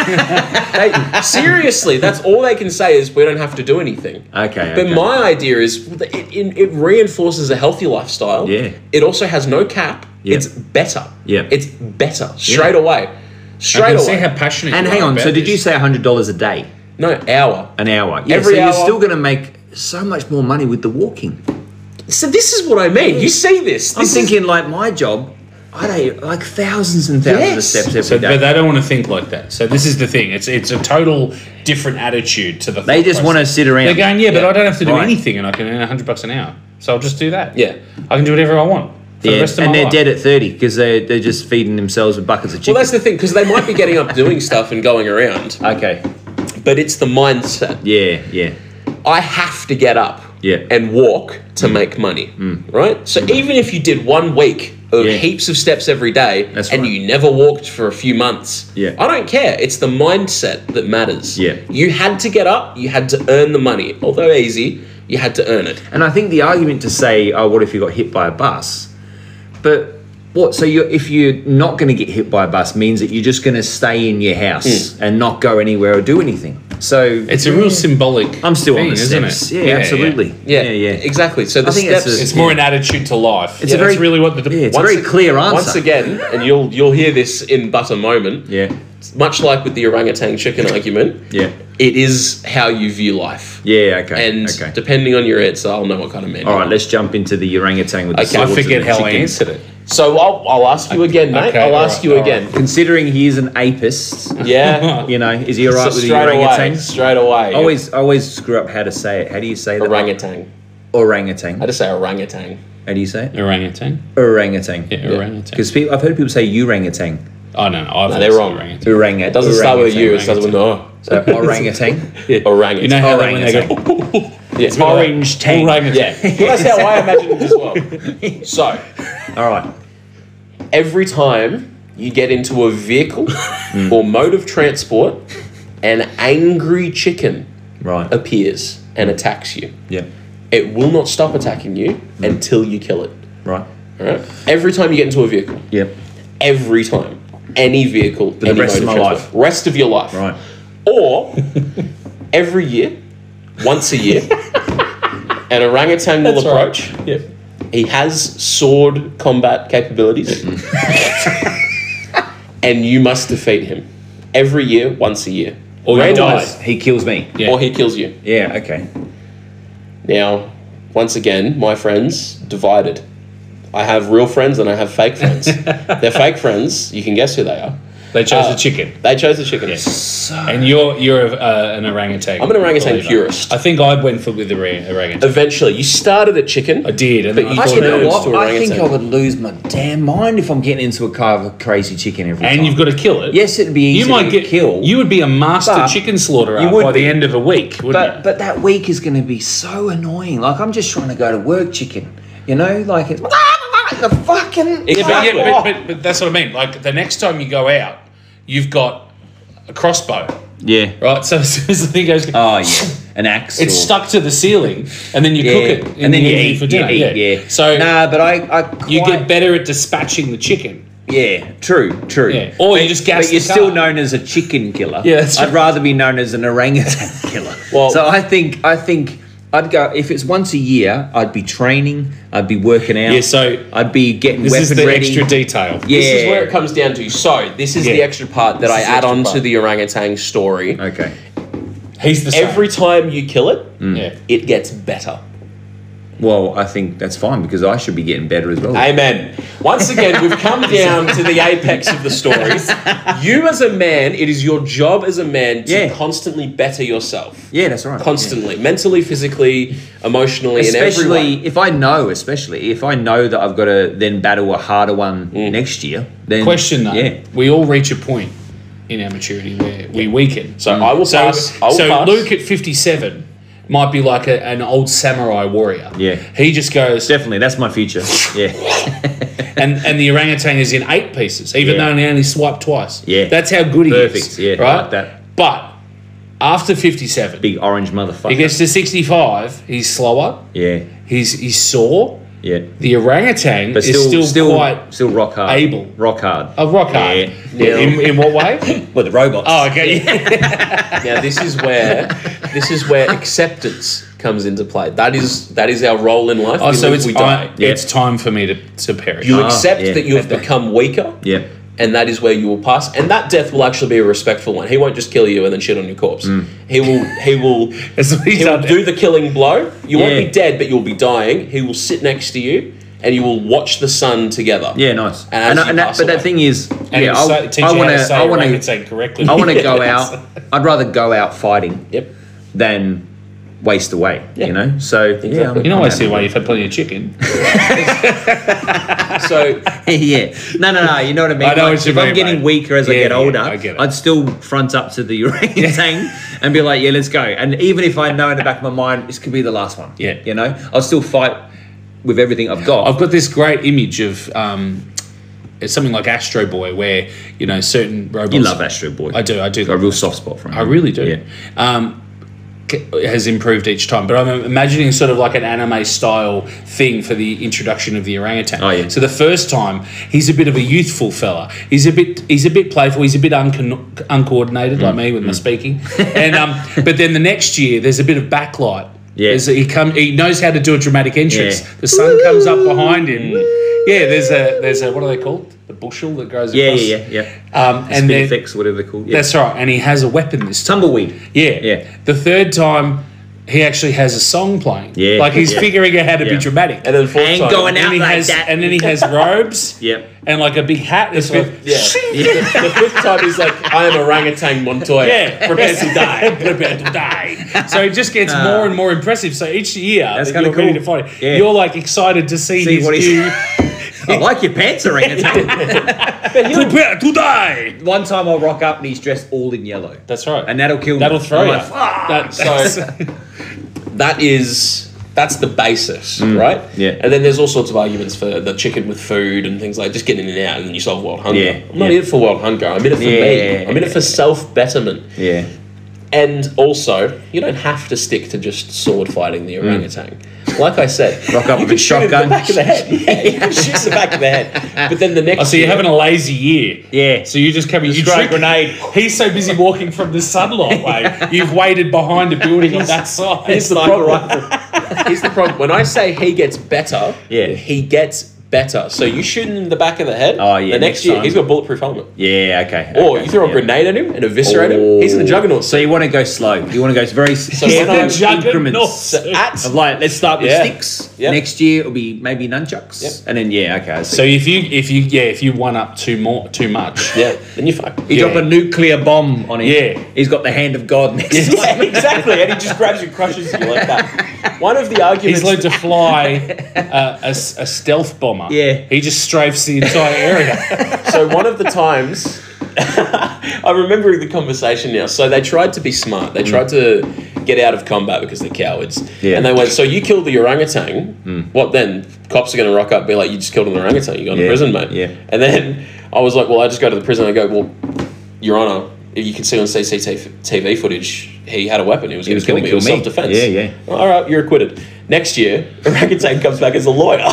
they, seriously, that's all they can say is we don't have to do anything. Okay. But okay. my idea is it, it, it reinforces a healthy lifestyle. Yeah. It also has no cap. Yeah. It's better. Yeah. It's better straight away. I Straight can see away. how passionate And you hang are on, about so did this. you say one hundred dollars a day? no, hour. An hour? Yeah, Every so you're hour. still going to make so much more money with the walking. So this is what I mean. You see this. I'm this is- thinking like my job, I do like thousands and thousands of Yes. steps every So, day. but they don't want to think like that. So this is the thing. It's it's a total different attitude to the. They thought just want to process. sit around. They're going, yeah, but Yeah. I don't have to do Right. anything, and I can earn a hundred bucks an hour. So I'll just do that. Yeah. I can do whatever I want for the yeah, rest of and my they're life. dead at thirty because they they're just feeding themselves with buckets of chicken. Well, that's the thing because they might be getting up doing stuff and going around, okay. but it's the mindset. Yeah, yeah. I have to get up Yeah. and walk to make money, right? So even if you did one week of Yeah. heaps of steps every day That's and right. you never walked for a few months, Yeah. I don't care. It's the mindset that matters. Yeah. You had to get up, you had to earn the money. Although easy, you had to earn it. And I think the argument to say, oh, what if you got hit by a bus? But what? So you, if you're not going to get hit by a bus, means that you're just going to stay in your house and not go anywhere or do anything. So It's a real symbolic. I'm still thing, on the isn't steps. it? Yeah, absolutely. Yeah, yeah, yeah. exactly. So the I think that's steps... a- It's more an attitude to life. It's yeah, a very that's really what the. yeah, it's Once a very ag- clear answer. Once again, and you'll you'll hear this in but a moment. Yeah, Much like with the orangutan chicken argument, yeah, it is how you view life. yeah. Okay, And okay. depending on your answer, I'll know what kind of man. All you right, are. let's jump into the orangutan with the Okay. I I swords and forget the how I chicken. answered it. So I'll, I'll ask you again, mate. Okay, I'll all ask right, you all again. Considering he is an apist, Yeah. you know, is he all right So with the straight orangutan? away. Straight away. I always, I always screw up how to say it. How do you say that? orangutan. Orangutan. I just say orangutan. How do you say it? Orangutan. Orangutan. Yeah, orangutan. Because people, I've heard people say orangutan. Oh no, no, I've No, they're said wrong. Orangutan. Orangutan. It doesn't start with a U. It orangutan. starts with an O. So orangutan. Orangutan. You know how they, when they go, yeah. It's orange tang. orangutan. Yeah. Well, that's how I imagine it as well. So All right. every time you get into a vehicle or mode of transport, an angry chicken Right. appears and attacks you. Yeah. It will not stop attacking you until you kill it. Right. All right. Every time you get into a vehicle, Yep. every time, any vehicle, the any rest mode of my transport, rest of your life, Right. or every year, once a year, an orangutan will That's right. approach. Yep. He has sword combat capabilities, and you must defeat him every year, once a year, Or you Randomised. die. He kills me. Yeah. or he kills you. Yeah. Okay. Now, once again, my friends divided. I have real friends and I have fake friends. They're fake friends. You can guess who they are. They chose Uh, the chicken. They chose the chicken. And you're you're a, uh, an orangutan. I'm an orangutan believer. purist. I think I went for with the orang- orangutan. Eventually, you started at chicken. I did, and But then you I I, thought you know turned what? to I think orangutan. I would lose my damn mind if I'm getting into a car of a crazy chicken every time. and you've got to kill it. Yes, it'd be easy You might to get kill. You would be a master But chicken slaughterer you would by be. the end of a week, wouldn't But you? but that week is going to be so annoying. Like I'm just trying to go to work, chicken. You know, like it's the fucking. Yeah, but, Exactly. yeah, but, but, but that's what I mean. Like the next time you go out, you've got a crossbow, Yeah. right? So as soon as the thing goes, Oh yeah, an axe. it's or- stuck to the ceiling, and then you Yeah. cook it, in and then the you evening eat for you dinner. eat, yeah. So nah, but I, I quite, you get better at dispatching the chicken. Yeah, true, true. Yeah. Or you just gas But you're the still car. known as a chicken killer. Yeah, that's I'd right. rather be known as an orangutan killer. Well- so I think I think I'd go if it's once a year. I'd be training. I'd be working out. Yeah, so I'd be getting This weapon is the ready. extra detail. Yeah. This is where it comes down to. So, this is Yeah. the extra part that This I is the add extra on part. to the orangutan story. Okay. He's the same. Every time you kill it, yeah. it gets better. Well, I think that's fine because I should be getting better as well. Amen. Once again, we've come down to the apex of the story. You as a man, it is your job as a man to Yeah. constantly better yourself. yeah, that's right. Constantly. Mentally, physically, emotionally, in every Especially way. if I know, especially if I know that I've got to then battle a harder one next year. Then Question though, Yeah. we all reach a point in our maturity where we weaken. So I will So, pass. I will so pass. Luke at fifty-seven might be like a, an old samurai warrior. Yeah. He just goes, Definitely, that's my future. Yeah. and, and the orangutan is in eight pieces, even Yeah. though he only swiped twice. Yeah. That's how good he is. Perfect, yeah, I Right? like that. But after fifty-seven, Big orange motherfucker. he gets to sixty-five, he's slower, yeah. he's, he's sore. Yeah. The orangutan But is still, still, still, quite still rock hard. able. Rock hard. a rock hard. Yeah. Yeah. In, in what way? Well, the robots. Oh, okay. Now this is where this is where acceptance comes into play. That is that is our role in life. Oh, we so live, it's we I, die. Yeah. it's time for me to, to perish. You Ah, accept yeah. that you have become weaker. Yeah. And that is where you will pass, and that death will actually be a respectful one. He won't just kill you and then shit on your corpse. Mm. He will, he will, That's what he's he will done. do the killing blow. You won't Yeah. be dead, but you'll be dying. He will sit next to you, and you will watch the sun together. Yeah, nice. And as And, you and that, pass but that away. thing is, And yeah, he'll I, say- teach I you want how to, to say I want orangutan to, correctly. I want to go out. I'd rather go out fighting Yep. than waste away. Yeah. You know, so yeah, Exactly. I'm- You know, I'm I happy see why with you've had plenty of chicken. So yeah. No, no, no. You know what I mean? I know Like, what you if I'm mean, getting mate. weaker as I Yeah, get yeah, older, I get it. I'd still front up to the orangutan and be like, yeah, let's go. And even if I know in the back of my mind, this could be the last one. Yeah. You know, I'll still fight with everything I've got. I've got this great image of um, it's something like Astro Boy, where you know certain robots. you love Astro Boy. I do. I do. Got a real soft spot for him. I really do. Yeah. Um, c- has improved each time, but I'm imagining sort of like an anime style thing for the introduction of the orangutan. Oh, yeah. So the first time he's a bit of a youthful fella. He's a bit he's a bit playful. He's a bit uncon- uncoordinated like me with my speaking. And um, but then the next year there's a bit of backlight. Yeah. There's a- he come he knows how to do a dramatic entrance. Yeah. The sun comes up behind him. Yeah, there's a there's a what are they called? The bushel that goes Yeah, across. yeah, yeah, yeah. Um, and Spin then effects, whatever they're called. Yeah. that's right, and he has a weapon this time. Tumbleweed. Yeah. Yeah. The third time, he actually has a song playing. Yeah. Like he's Yeah. figuring out how to Yeah. be dramatic. and then fourth And time, going and out he like has, that. and then he has robes. Yep. And like a big hat. It's like, yeah. the fifth time he's like, I am orangutan Montoya. yeah, Prepare to die. Prepare to die. So it just gets more and more impressive. So each year That's that you're kinda ready to cool. fight, Yeah. you're like excited to see, See his what he's- new I like your pants, orangutan. prepare to die. One time I'll rock up and he's dressed all in yellow. That's right. And that'll kill me. That'll throw I'm you. like, "Fuck." That- So that is that's the basis, right? Yeah. And then there's all sorts of arguments for the chicken with food and things like just getting in and out, and then you solve world hunger. Yeah, I'm not yeah. in it for world hunger. I'm in it for Yeah, me. I'm in it yeah. for self betterment. Yeah. And also, you don't have to stick to just sword fighting the orangutan. Like I said, Mm. Rock up you with can a shoot it in shotgun. the back of the head. Yeah, you can shoot in the back of the head. But then the next Oh, so you're year- having a lazy year. Yeah. So you just come in, you throw a trick- grenade. He's so busy walking from the sunlight way. You've waited behind a building on that side. Here's the problem. Here's the problem. When I say he gets better, Yeah. he gets better. So you shoot him in the back of the head. Oh, yeah, The next, next year time. he's got a bulletproof helmet. Yeah, okay. Or okay, you throw a yeah. grenade at him and eviscerate him. He's in the juggernaut. So you want to go slow. You want to go very when careful I'm- Juggernaut. increments. So at Of like, let's start with Yeah. sticks. Yep. Next year it'll be maybe nunchucks. Yep. And then, yeah, okay. I see. So if you if you yeah if you one up too more too much. yeah, then you fuck. you yeah. drop a nuclear bomb on him. Yeah. He's got the hand of God next to him. Yeah, exactly. And he just grabs you, crushes you like that. One of the arguments. He's learned to fly uh, a, s- a stealth bomber. Yeah. He just strafes the entire area. So one of the times, I'm remembering the conversation now. So they tried to be smart. They tried to get out of combat because they're cowards. Yeah. And they went, so you killed the orangutan. What then? Cops are going to rock up and be like, you just killed an orangutan. You're going Yeah, to prison, mate. yeah. And then I was like, well, I just go to the prison. I go, well, Your Honour, you can see on C C T V footage, he had a weapon. He was going was to kill gonna me. kill It was me. self-defense. Yeah, yeah. All right, you're acquitted. Next year, orangutan comes back as a lawyer.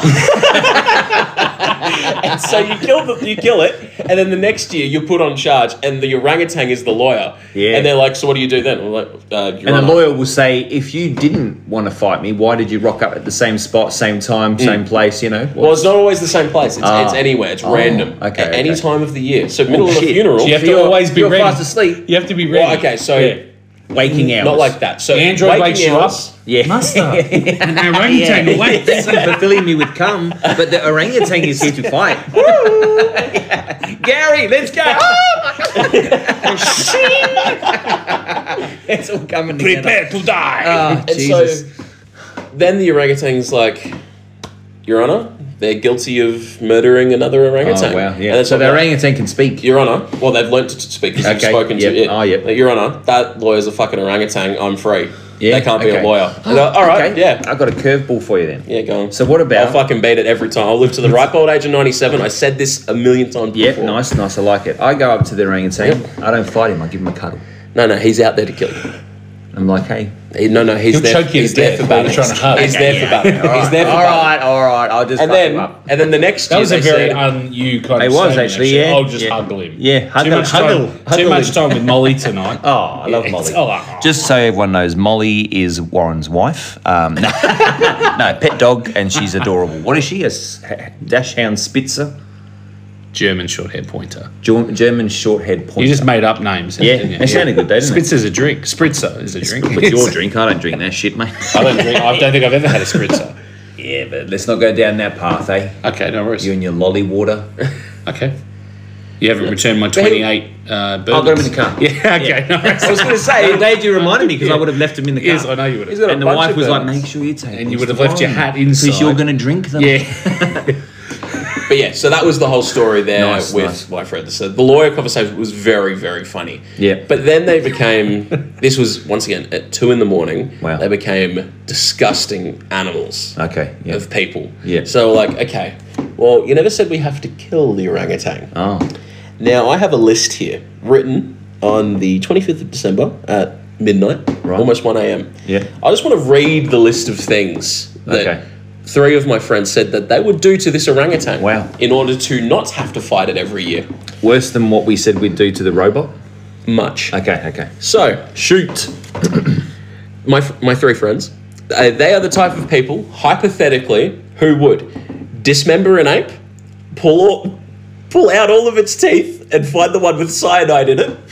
And so you kill the, you kill it, and then the next year you put on charge, and the orangutan is the lawyer. Yeah. And they're like, "So what do you do then?" I'm like, uh, Your And the Honour, lawyer will say, if you didn't want to fight me, why did you rock up at the same spot, same time, same place, you know? Well, it's not always the same place. It's, Ah. it's anywhere. It's Oh, random. okay, At any okay. time of the year. So middle of a shit. funeral. So you have to You're- always be you're ready. fast asleep. You have to be ready. Well, okay, so Yeah. Waking hours. not like that. So The android waking wakes you up. hours- Yeah. Master, an orangutan Yeah. awaits. Thank you for filling me with cum, but the orangutan is here to fight. Gary, let's go! It's all coming together. Prepare to die. Oh, And Jesus. so then the orangutan's like, Your Honour, they're guilty of murdering another orangutan. Oh, wow, And yeah. that's So what the they're- orangutan can speak. Your Honour, well, they've learnt to speak because Okay, they've spoken yep. to it. Oh, yep. Like, Your Honour, that lawyer's a fucking orangutan. I'm free. Yeah, They can't be okay. a lawyer. I go, all right, Okay, yeah. I got a curveball for you then. Yeah, go on. So what about? I'll fucking beat it every time. I'll live to the ripe old age of ninety-seven. I said this a million times Yep, before. nice, nice. I like it. I go up to the orangutan. I don't fight him. I give him a cuddle. No, no, he's out there to kill you. I'm like, hey. He- no, no, he's He'll there. choke you He's to there death for while you're battle. trying to hug. He's there for battle. He's there for all battle. right, all right. I'll just And fuck then, him up. and then the next That year was a they very said, un you kind It of was statement, actually, yeah. I'll just yeah. huggle him. Yeah, Too huggle, much huggle, time. huggle Too much him. time with Molly tonight. Oh, I love It's- Molly. oh, oh. Just so everyone knows, Molly is Warren's wife. Um, no, no, pet dog, and she's adorable. What is she? A s- Dachshund Spitzer? German short-haired pointer. Ger- German short-haired pointer. You just made up names. Yeah, didn't you? they sounded good, though, didn't they? Spritzer's a drink. Spritzer is a drink. It's your drink. I don't drink that shit, mate. I don't drink. I don't think I've ever had a spritzer. Yeah, but let's not go down that path, eh? Okay, no worries. You and your lolly water. Okay. You haven't returned my twenty-eight uh, I've got him in the car. Yeah, okay. No worries. I was going to I'm say, glad you reminded me because I would have left him in the car. Yes, I know you would he's have. got a And the bunch wife of was like, birds. make sure you take And you these would have left your home, hat inside. because you're going to drink them. Yeah. But yeah, so that was the whole story there Nice, with nice. my friend. So the lawyer conversation was very, very funny. Yeah. But then they became, this was once again at two in the morning. Wow. They became disgusting animals Okay. Yeah. of people. Yeah. So like, okay, well, you never said we have to kill the orangutan. Oh. Now I have a list here written on the twenty-fifth of December at midnight, Right. almost one a.m. Yeah. I just want to read the list of things that Okay. three of my friends said that they would do to this orangutan. Wow. In order to not have to fight it every year. Worse than what we said we'd do to the robot. Much. Okay. Okay. So, Shoot. my my three friends, uh, they are the type of people, hypothetically, who would dismember an ape, pull all, pull out all of its teeth, and find the one with cyanide in it.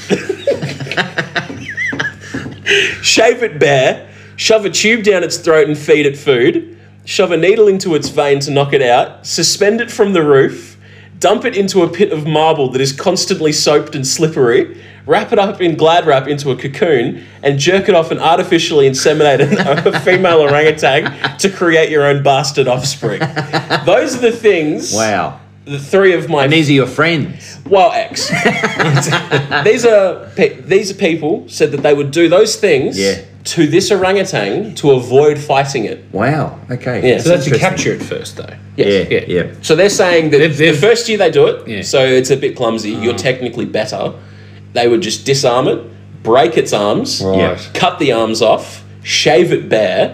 Shave it bare, shove a tube down its throat and feed it food, shove a needle into its vein to knock it out, suspend it from the roof, dump it into a pit of marble that is constantly soaped and slippery, wrap it up in Glad Wrap into a cocoon, and jerk it off and artificially inseminate a female orangutan to create your own bastard offspring. Those are the things. Wow. The three of my And these are your friends. well, ex. these are pe- these are people said that they would do those things Yeah. to this orangutan to avoid fighting it. Wow. Okay. Yeah. So that's to interesting. capture it first, though. Yes. Yeah. Yeah. So they're saying that They've- the they've- first year they do it, Yeah. so it's a bit clumsy. You're technically better. They would just disarm it, break its arms, Right. cut the arms off, shave it bare,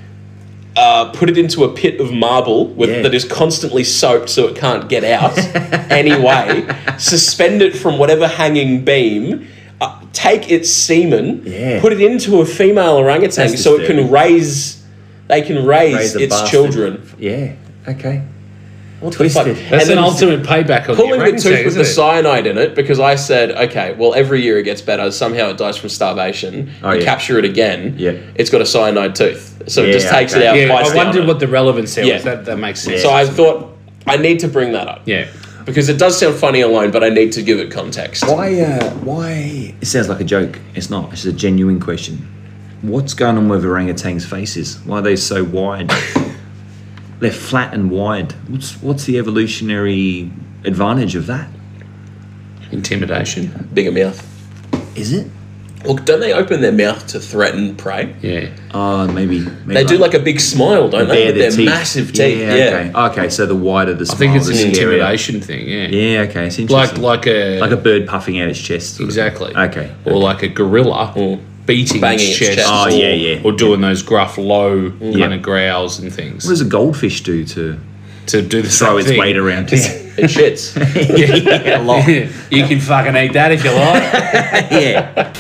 uh, put it into a pit of marble with, Yeah. that is constantly soaked so it can't get out anyway, suspend it from whatever hanging beam, uh, take its semen, Yeah. put it into a female orangutan That's so it can disturbing. raise, they can raise, Raise a its bastard. children. Yeah. Okay. What the fuck? Twisted. That's And an then ultimate payback on the pulling the orangutan, tooth with isn't the it? cyanide in it because I said, okay, well, every year it gets better. Somehow it dies from starvation. Oh, you yeah. capture it again. Yeah. It's got a cyanide tooth. So it Yeah, just takes okay. it out, Yeah, bites I down wondered on what it. the relevance there Yeah. was. That, that makes sense. So I thought I need to bring that up. yeah. Because it does sound funny alone, but I need to give it context. Why? Uh, why? It sounds like a joke. It's not. It's a genuine question. What's going on with orangutans' faces? Why are they so wide? They're flat and wide. What's what's the evolutionary advantage of that? Intimidation. Bigger mouth. Is it? Look, don't they open their mouth to threaten prey? Yeah. Oh, maybe. maybe They do like a big smile, don't they? bare With their their teeth. massive teeth. Yeah. Yeah. Okay. Okay. So the wider the I smile, think it's the an scarier. intimidation thing, yeah. Yeah. Okay. It's Like interesting. like a like a bird puffing out its chest. sort of. exactly. Okay. Or like a gorilla beating Banging its its chest. chest. Oh, or, yeah, yeah. Or doing those gruff, low kind Yeah. of growls and things. What does a goldfish do to to do the throw same its thing. weight around? It shits. yeah, a lot. You can fucking eat that if you like. Yeah.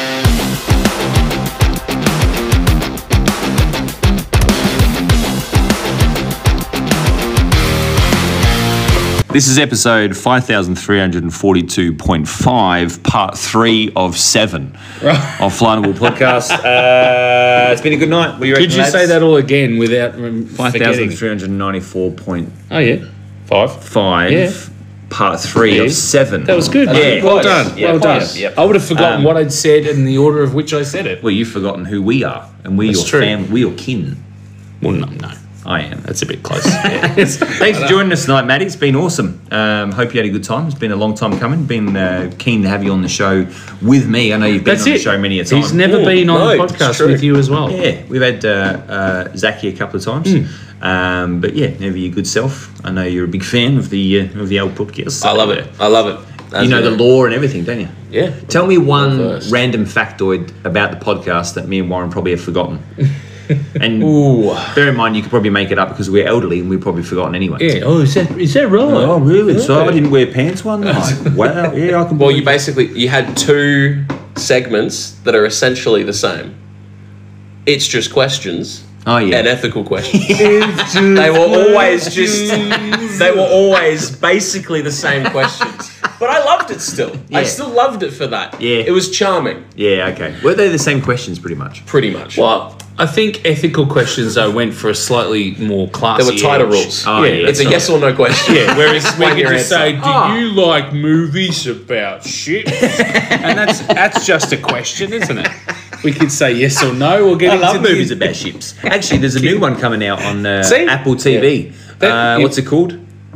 This is episode five thousand three hundred forty-two point five, part three of seven of Flyable Podcast. Uh, it's been a good night. What do you reckon, Could you lads? say that all again without um, five thousand forgetting? three hundred ninety-four point Oh, yeah. Five. five, Yeah. part three Yeah. of seven. That was good. Yeah. Well Close. done. Yeah, well done. close. Yep. I would have forgotten Um, what I'd said in the order of which I said it. Well, you've forgotten who we are, and we're That's your true. family, we're your kin. Well, no, no. I am. That's a bit close. Thanks for joining us tonight, Matty. It's been awesome. Um, hope you had a good time. It's been a long time coming. Been uh, keen to have you on the show with me. I know you've been That's on it. the show many a time. He's never Mm, been on no, the it's podcast true. with you as well. Yeah, we've had uh, uh, Zachy a couple of times. Hmm. Um, but yeah, never your good self. I know you're a big fan of the uh, of the old podcast. I love it. I love it. As You know the law and everything, don't you? Yeah. Tell me one First. random factoid about the podcast that me and Warren probably have forgotten. And Ooh. bear in mind, you could probably make it up because we're elderly and we've probably forgotten anyway. Yeah. Oh, is that is that right? Oh, really? So I didn't wear pants one night? Wow. Yeah, I can. Well, believe you basically you had two segments that are essentially the same. It's just questions Oh yeah. and ethical questions. They were always just they were always basically the same questions. But I loved it still. I Yeah. still loved it for that. Yeah. It was charming, Yeah. Okay. Were they the same questions, pretty much? pretty much. Well, I think ethical questions though went for a slightly more classy. There were tighter edge. rules. Oh, yeah, It's a that's yes or no question. Yeah, whereas we Explain could your just answer. say, "Do you like movies about shit?" and that's that's just a question, isn't it? We could say yes or no. We'll get I into love the- movies about ships. Actually, there's a new one coming out on uh, See? Apple T V. That- Uh, it- what's it called?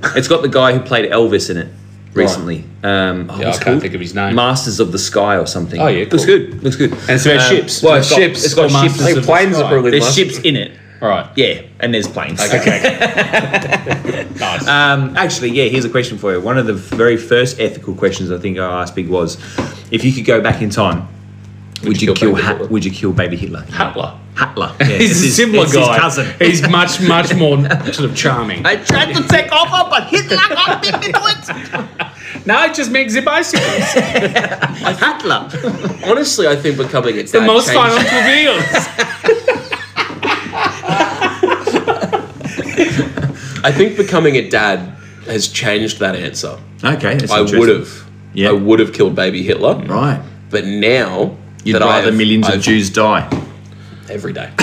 It's got the guy who played Elvis in it recently. Um, oh, Yeah, I what's it can't called? think of his name. Masters of the Sky or something. Oh, yeah, looks cool. good. Looks good. And it's about Um, ships. Well, So it's got ships, it's got or ships. Masters of the planes Sky. are probably There's must- ships in it. All right. Yeah, and there's planes. Okay. Nice. Um, actually, yeah, here's a question for you. One of the very first ethical questions I think I asked Big was, if you could go back in time, would, you you, kill kill baby Ha- Hitler? would you kill baby Hitler? Hitler. Hitler. Yeah, He's it's a his- similar it's guy. His cousin. He's much, much more sort of charming. I tried to take over, but Hitler got me into it. No, it just makes the bicycles. Hitler. Honestly, I think becoming a The dad most fun changed- on two wheels. I think becoming a dad has changed that answer. Okay, that's I interesting. would have. Yeah. I would have killed baby Hitler. Right. But now You'd that rather I've- millions of I've- Jews die. every day.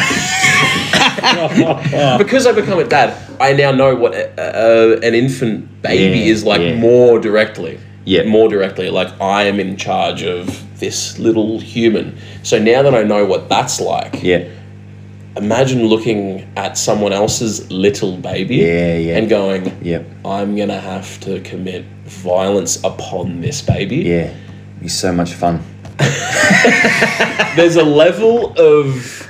Because I become a dad, I now know what a, a, an infant baby Yeah, is like yeah. more directly. Yeah. More directly. Like I am in charge of this little human. So now that I know what that's like, Yeah. imagine looking at someone else's little baby Yeah, yeah. and going, Yep. I'm going to have to commit violence upon this baby. Yeah. It's so much fun. There's a level of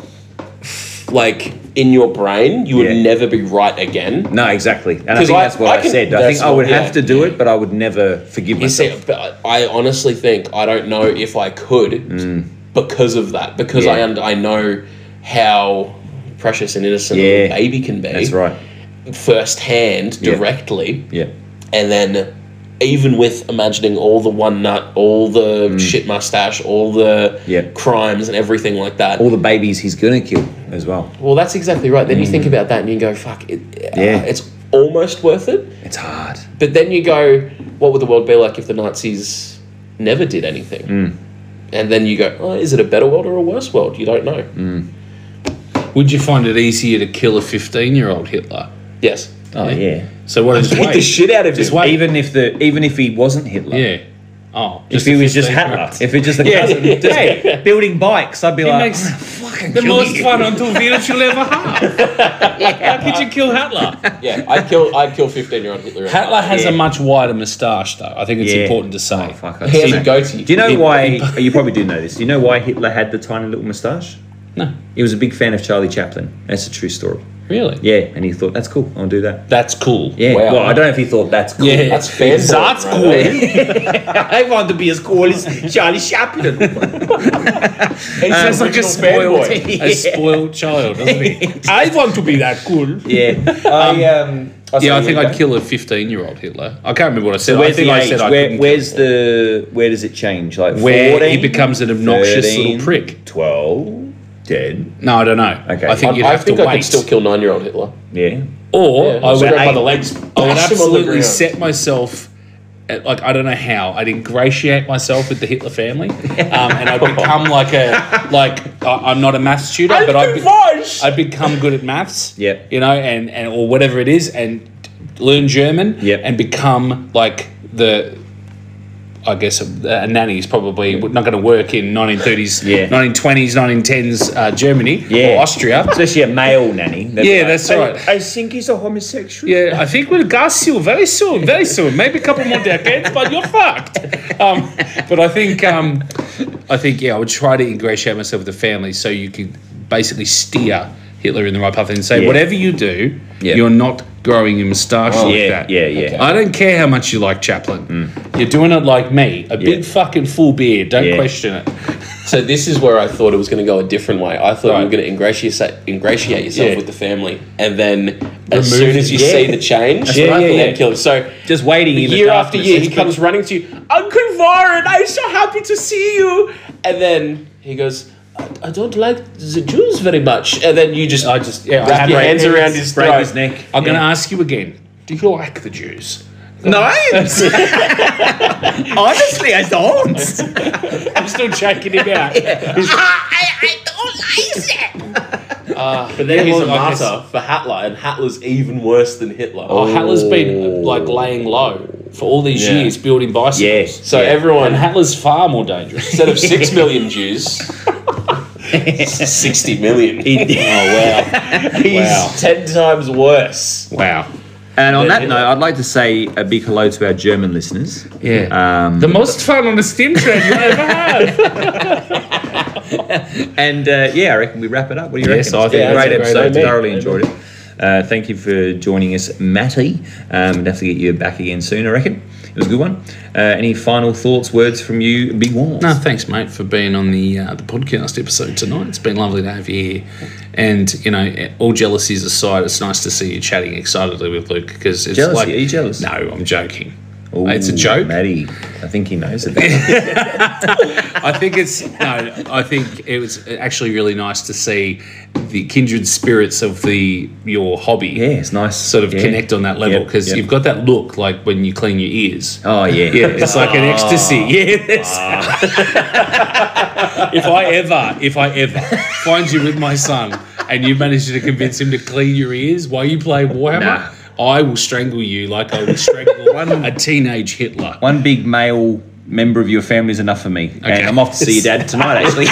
like in your brain you would Yeah. never be right again. No, exactly. And I 'Cause think I- that's what I I, can- said. I that's think I would what- have yeah, to do yeah. it, but I would never forgive You see, myself. but I honestly think I don't know if I could because of that. Because I Yeah. und- I know how precious and innocent Yeah. a baby can be. That's right. Firsthand, Yeah. directly, Yeah. and then even with imagining all the one nut, all the shit mustache, all the Yeah. crimes and everything like that. All the babies he's gonna kill as well. Well, that's exactly right. Then you think about that and you go, "Fuck it." Yeah. uh, it's almost worth it. It's hard. But then you go, "What would the world be like if the Nazis never did anything?" And then you go, "Oh, is it a better world or a worse world?" You don't know. Would you find it easier to kill a fifteen-year-old Hitler? Yes. Oh yeah. So what? Just Beat wait. the shit out of Just him. wait. Even if the even if he wasn't Hitler. Yeah. Oh, If he a was just Hitler, fifteen-year-old. if it's just a Yeah, cousin, yeah. just hey, building bikes, I'd be like, makes "I'm gonna fucking The kill most you." fun on two wheels you'll ever have. How could you kill Hitler? Yeah, I'd kill. I'd kill fifteen-year-old Hitler. Hitler has Yeah. a much wider moustache, though. I think it's Yeah. important to say. Oh, fuck, He has I'd a say- goatee. Do you know He- why? You probably do know this. Do you know why Hitler had the tiny little moustache? No, He was a big fan of Charlie Chaplin. That's a true story. really. Yeah, and he thought that's cool. I'll do that. That's cool. Yeah. Wow. Well, I don't know if he thought that's cool. Yeah, That's fanboy, That's right? cool. I want to be as cool as Charlie Chaplin. He Sounds like a spoiled, Yeah. a spoiled child, doesn't he? I want to be that cool. Yeah. I, um, oh, Yeah, I sorry, think you I'd go. kill a fifteen-year-old Hitler. I can't remember what I said. So I where's think the I age? said I Where, couldn't where's kill the where does it change? Like Where he fourteen, becomes an obnoxious little thirteen, prick. twelve, ten. No, I don't know. Okay. I think I, you'd I have think to I wait. could still kill nine-year-old Hitler. Yeah. Or Yeah, I would, grab by I, the legs. I would bash him on the absolutely ground. set myself. At, like I don't know how I'd ingratiate myself with the Hitler family, um, and I'd become like a like I- I'm not a maths tutor, but I'd, be, I'd become good at maths. Yep. You know, and, and or whatever it is, and learn German. Yep. And become like the. I guess a, a nanny is probably not going to work in nineteen thirties, Yeah. nineteen twenties, nineteen tens uh, Germany Yeah. or Austria. Especially a male nanny. They'd be Yeah, like, that's "I- right. I think he's a homosexual. Yeah, I think we'll gas you very soon, very soon. Maybe a couple more decades, but you're fucked. Um, but I think, um, I think, yeah, I would try to ingratiate myself with the family so you can basically steer Hitler in the right path and say, Yeah. whatever you do, Yeah. you're not growing your moustache like yeah, that. yeah, yeah. I don't care how much you like Chaplin. You're doing it like me, a big fucking full beard. Don't Yeah. question it. So this is where I thought it was going to go a different way. I thought Right. you were going to ingratiate, ingratiate yourself Yeah. with the family, and then as Remove soon as you it. see Yeah. the change, That's what I then thought. Yeah. kill him. So Just waiting in the year after darkness. year, he comes running to you, Uncle Warren, I'm so happy to see you. And then he goes, I, I don't like the Jews very much. And then you just, I just, yeah, I wrap your break- hands around his break throat. his neck. I'm going to Yeah. ask you again. Do you like the Jews? No. Honestly, I don't. I'm still checking him out. But then he's well, a I guess- martyr for Hitler, and Hitler's even worse than Hitler. Oh, Hitler's been like laying low for all these Yeah. years, building bicycles. Yeah. So everyone, And Hitler's far more dangerous. instead of six million Jews, sixty million. Oh wow! He's Wow. ten times worse. Wow. And on Yeah, that yeah. note, I'd like to say a big hello to our German listeners. Yeah. Um, the most fun on a steam train you ever had. And uh, yeah, I reckon we wrap it up. What do you Yes, reckon? I It's been think a that's great a great episode. idea. Thoroughly enjoyed it. Uh, thank you for joining us, Matty. Um, we'd have to get you back again soon, I reckon. It was a good one. Uh, any final thoughts, words from you, Big Walls? No, thanks, mate, for being on the uh, the podcast episode tonight. It's been lovely to have you here. And, you know, all jealousies aside, it's nice to see you chatting excitedly with Luke because it's Jealousy? like... Are you jealous? No, I'm joking. Ooh, It's a joke. Matty. I think he knows it. I think it's no. I think it was actually really nice to see the kindred spirits of the your hobby. Yeah, it's nice. Sort of Yeah. connect on that level Yep, because yep. you've got that look like when you clean your ears. Oh, yeah. Yeah, it's like an ecstasy. Yeah. that's- if I ever, if I ever find you with my son and you manage to convince him to clean your ears while you play Warhammer, Nah. I will strangle you like I would strangle a teenage Hitler. One big male member of your family is enough for me. And I'm off to see your dad tonight, actually.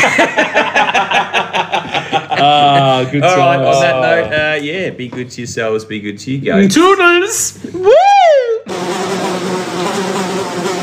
Ah, good All right, times. on that note, uh, yeah, be good to yourselves, be good to you guys. Toodles! Woo!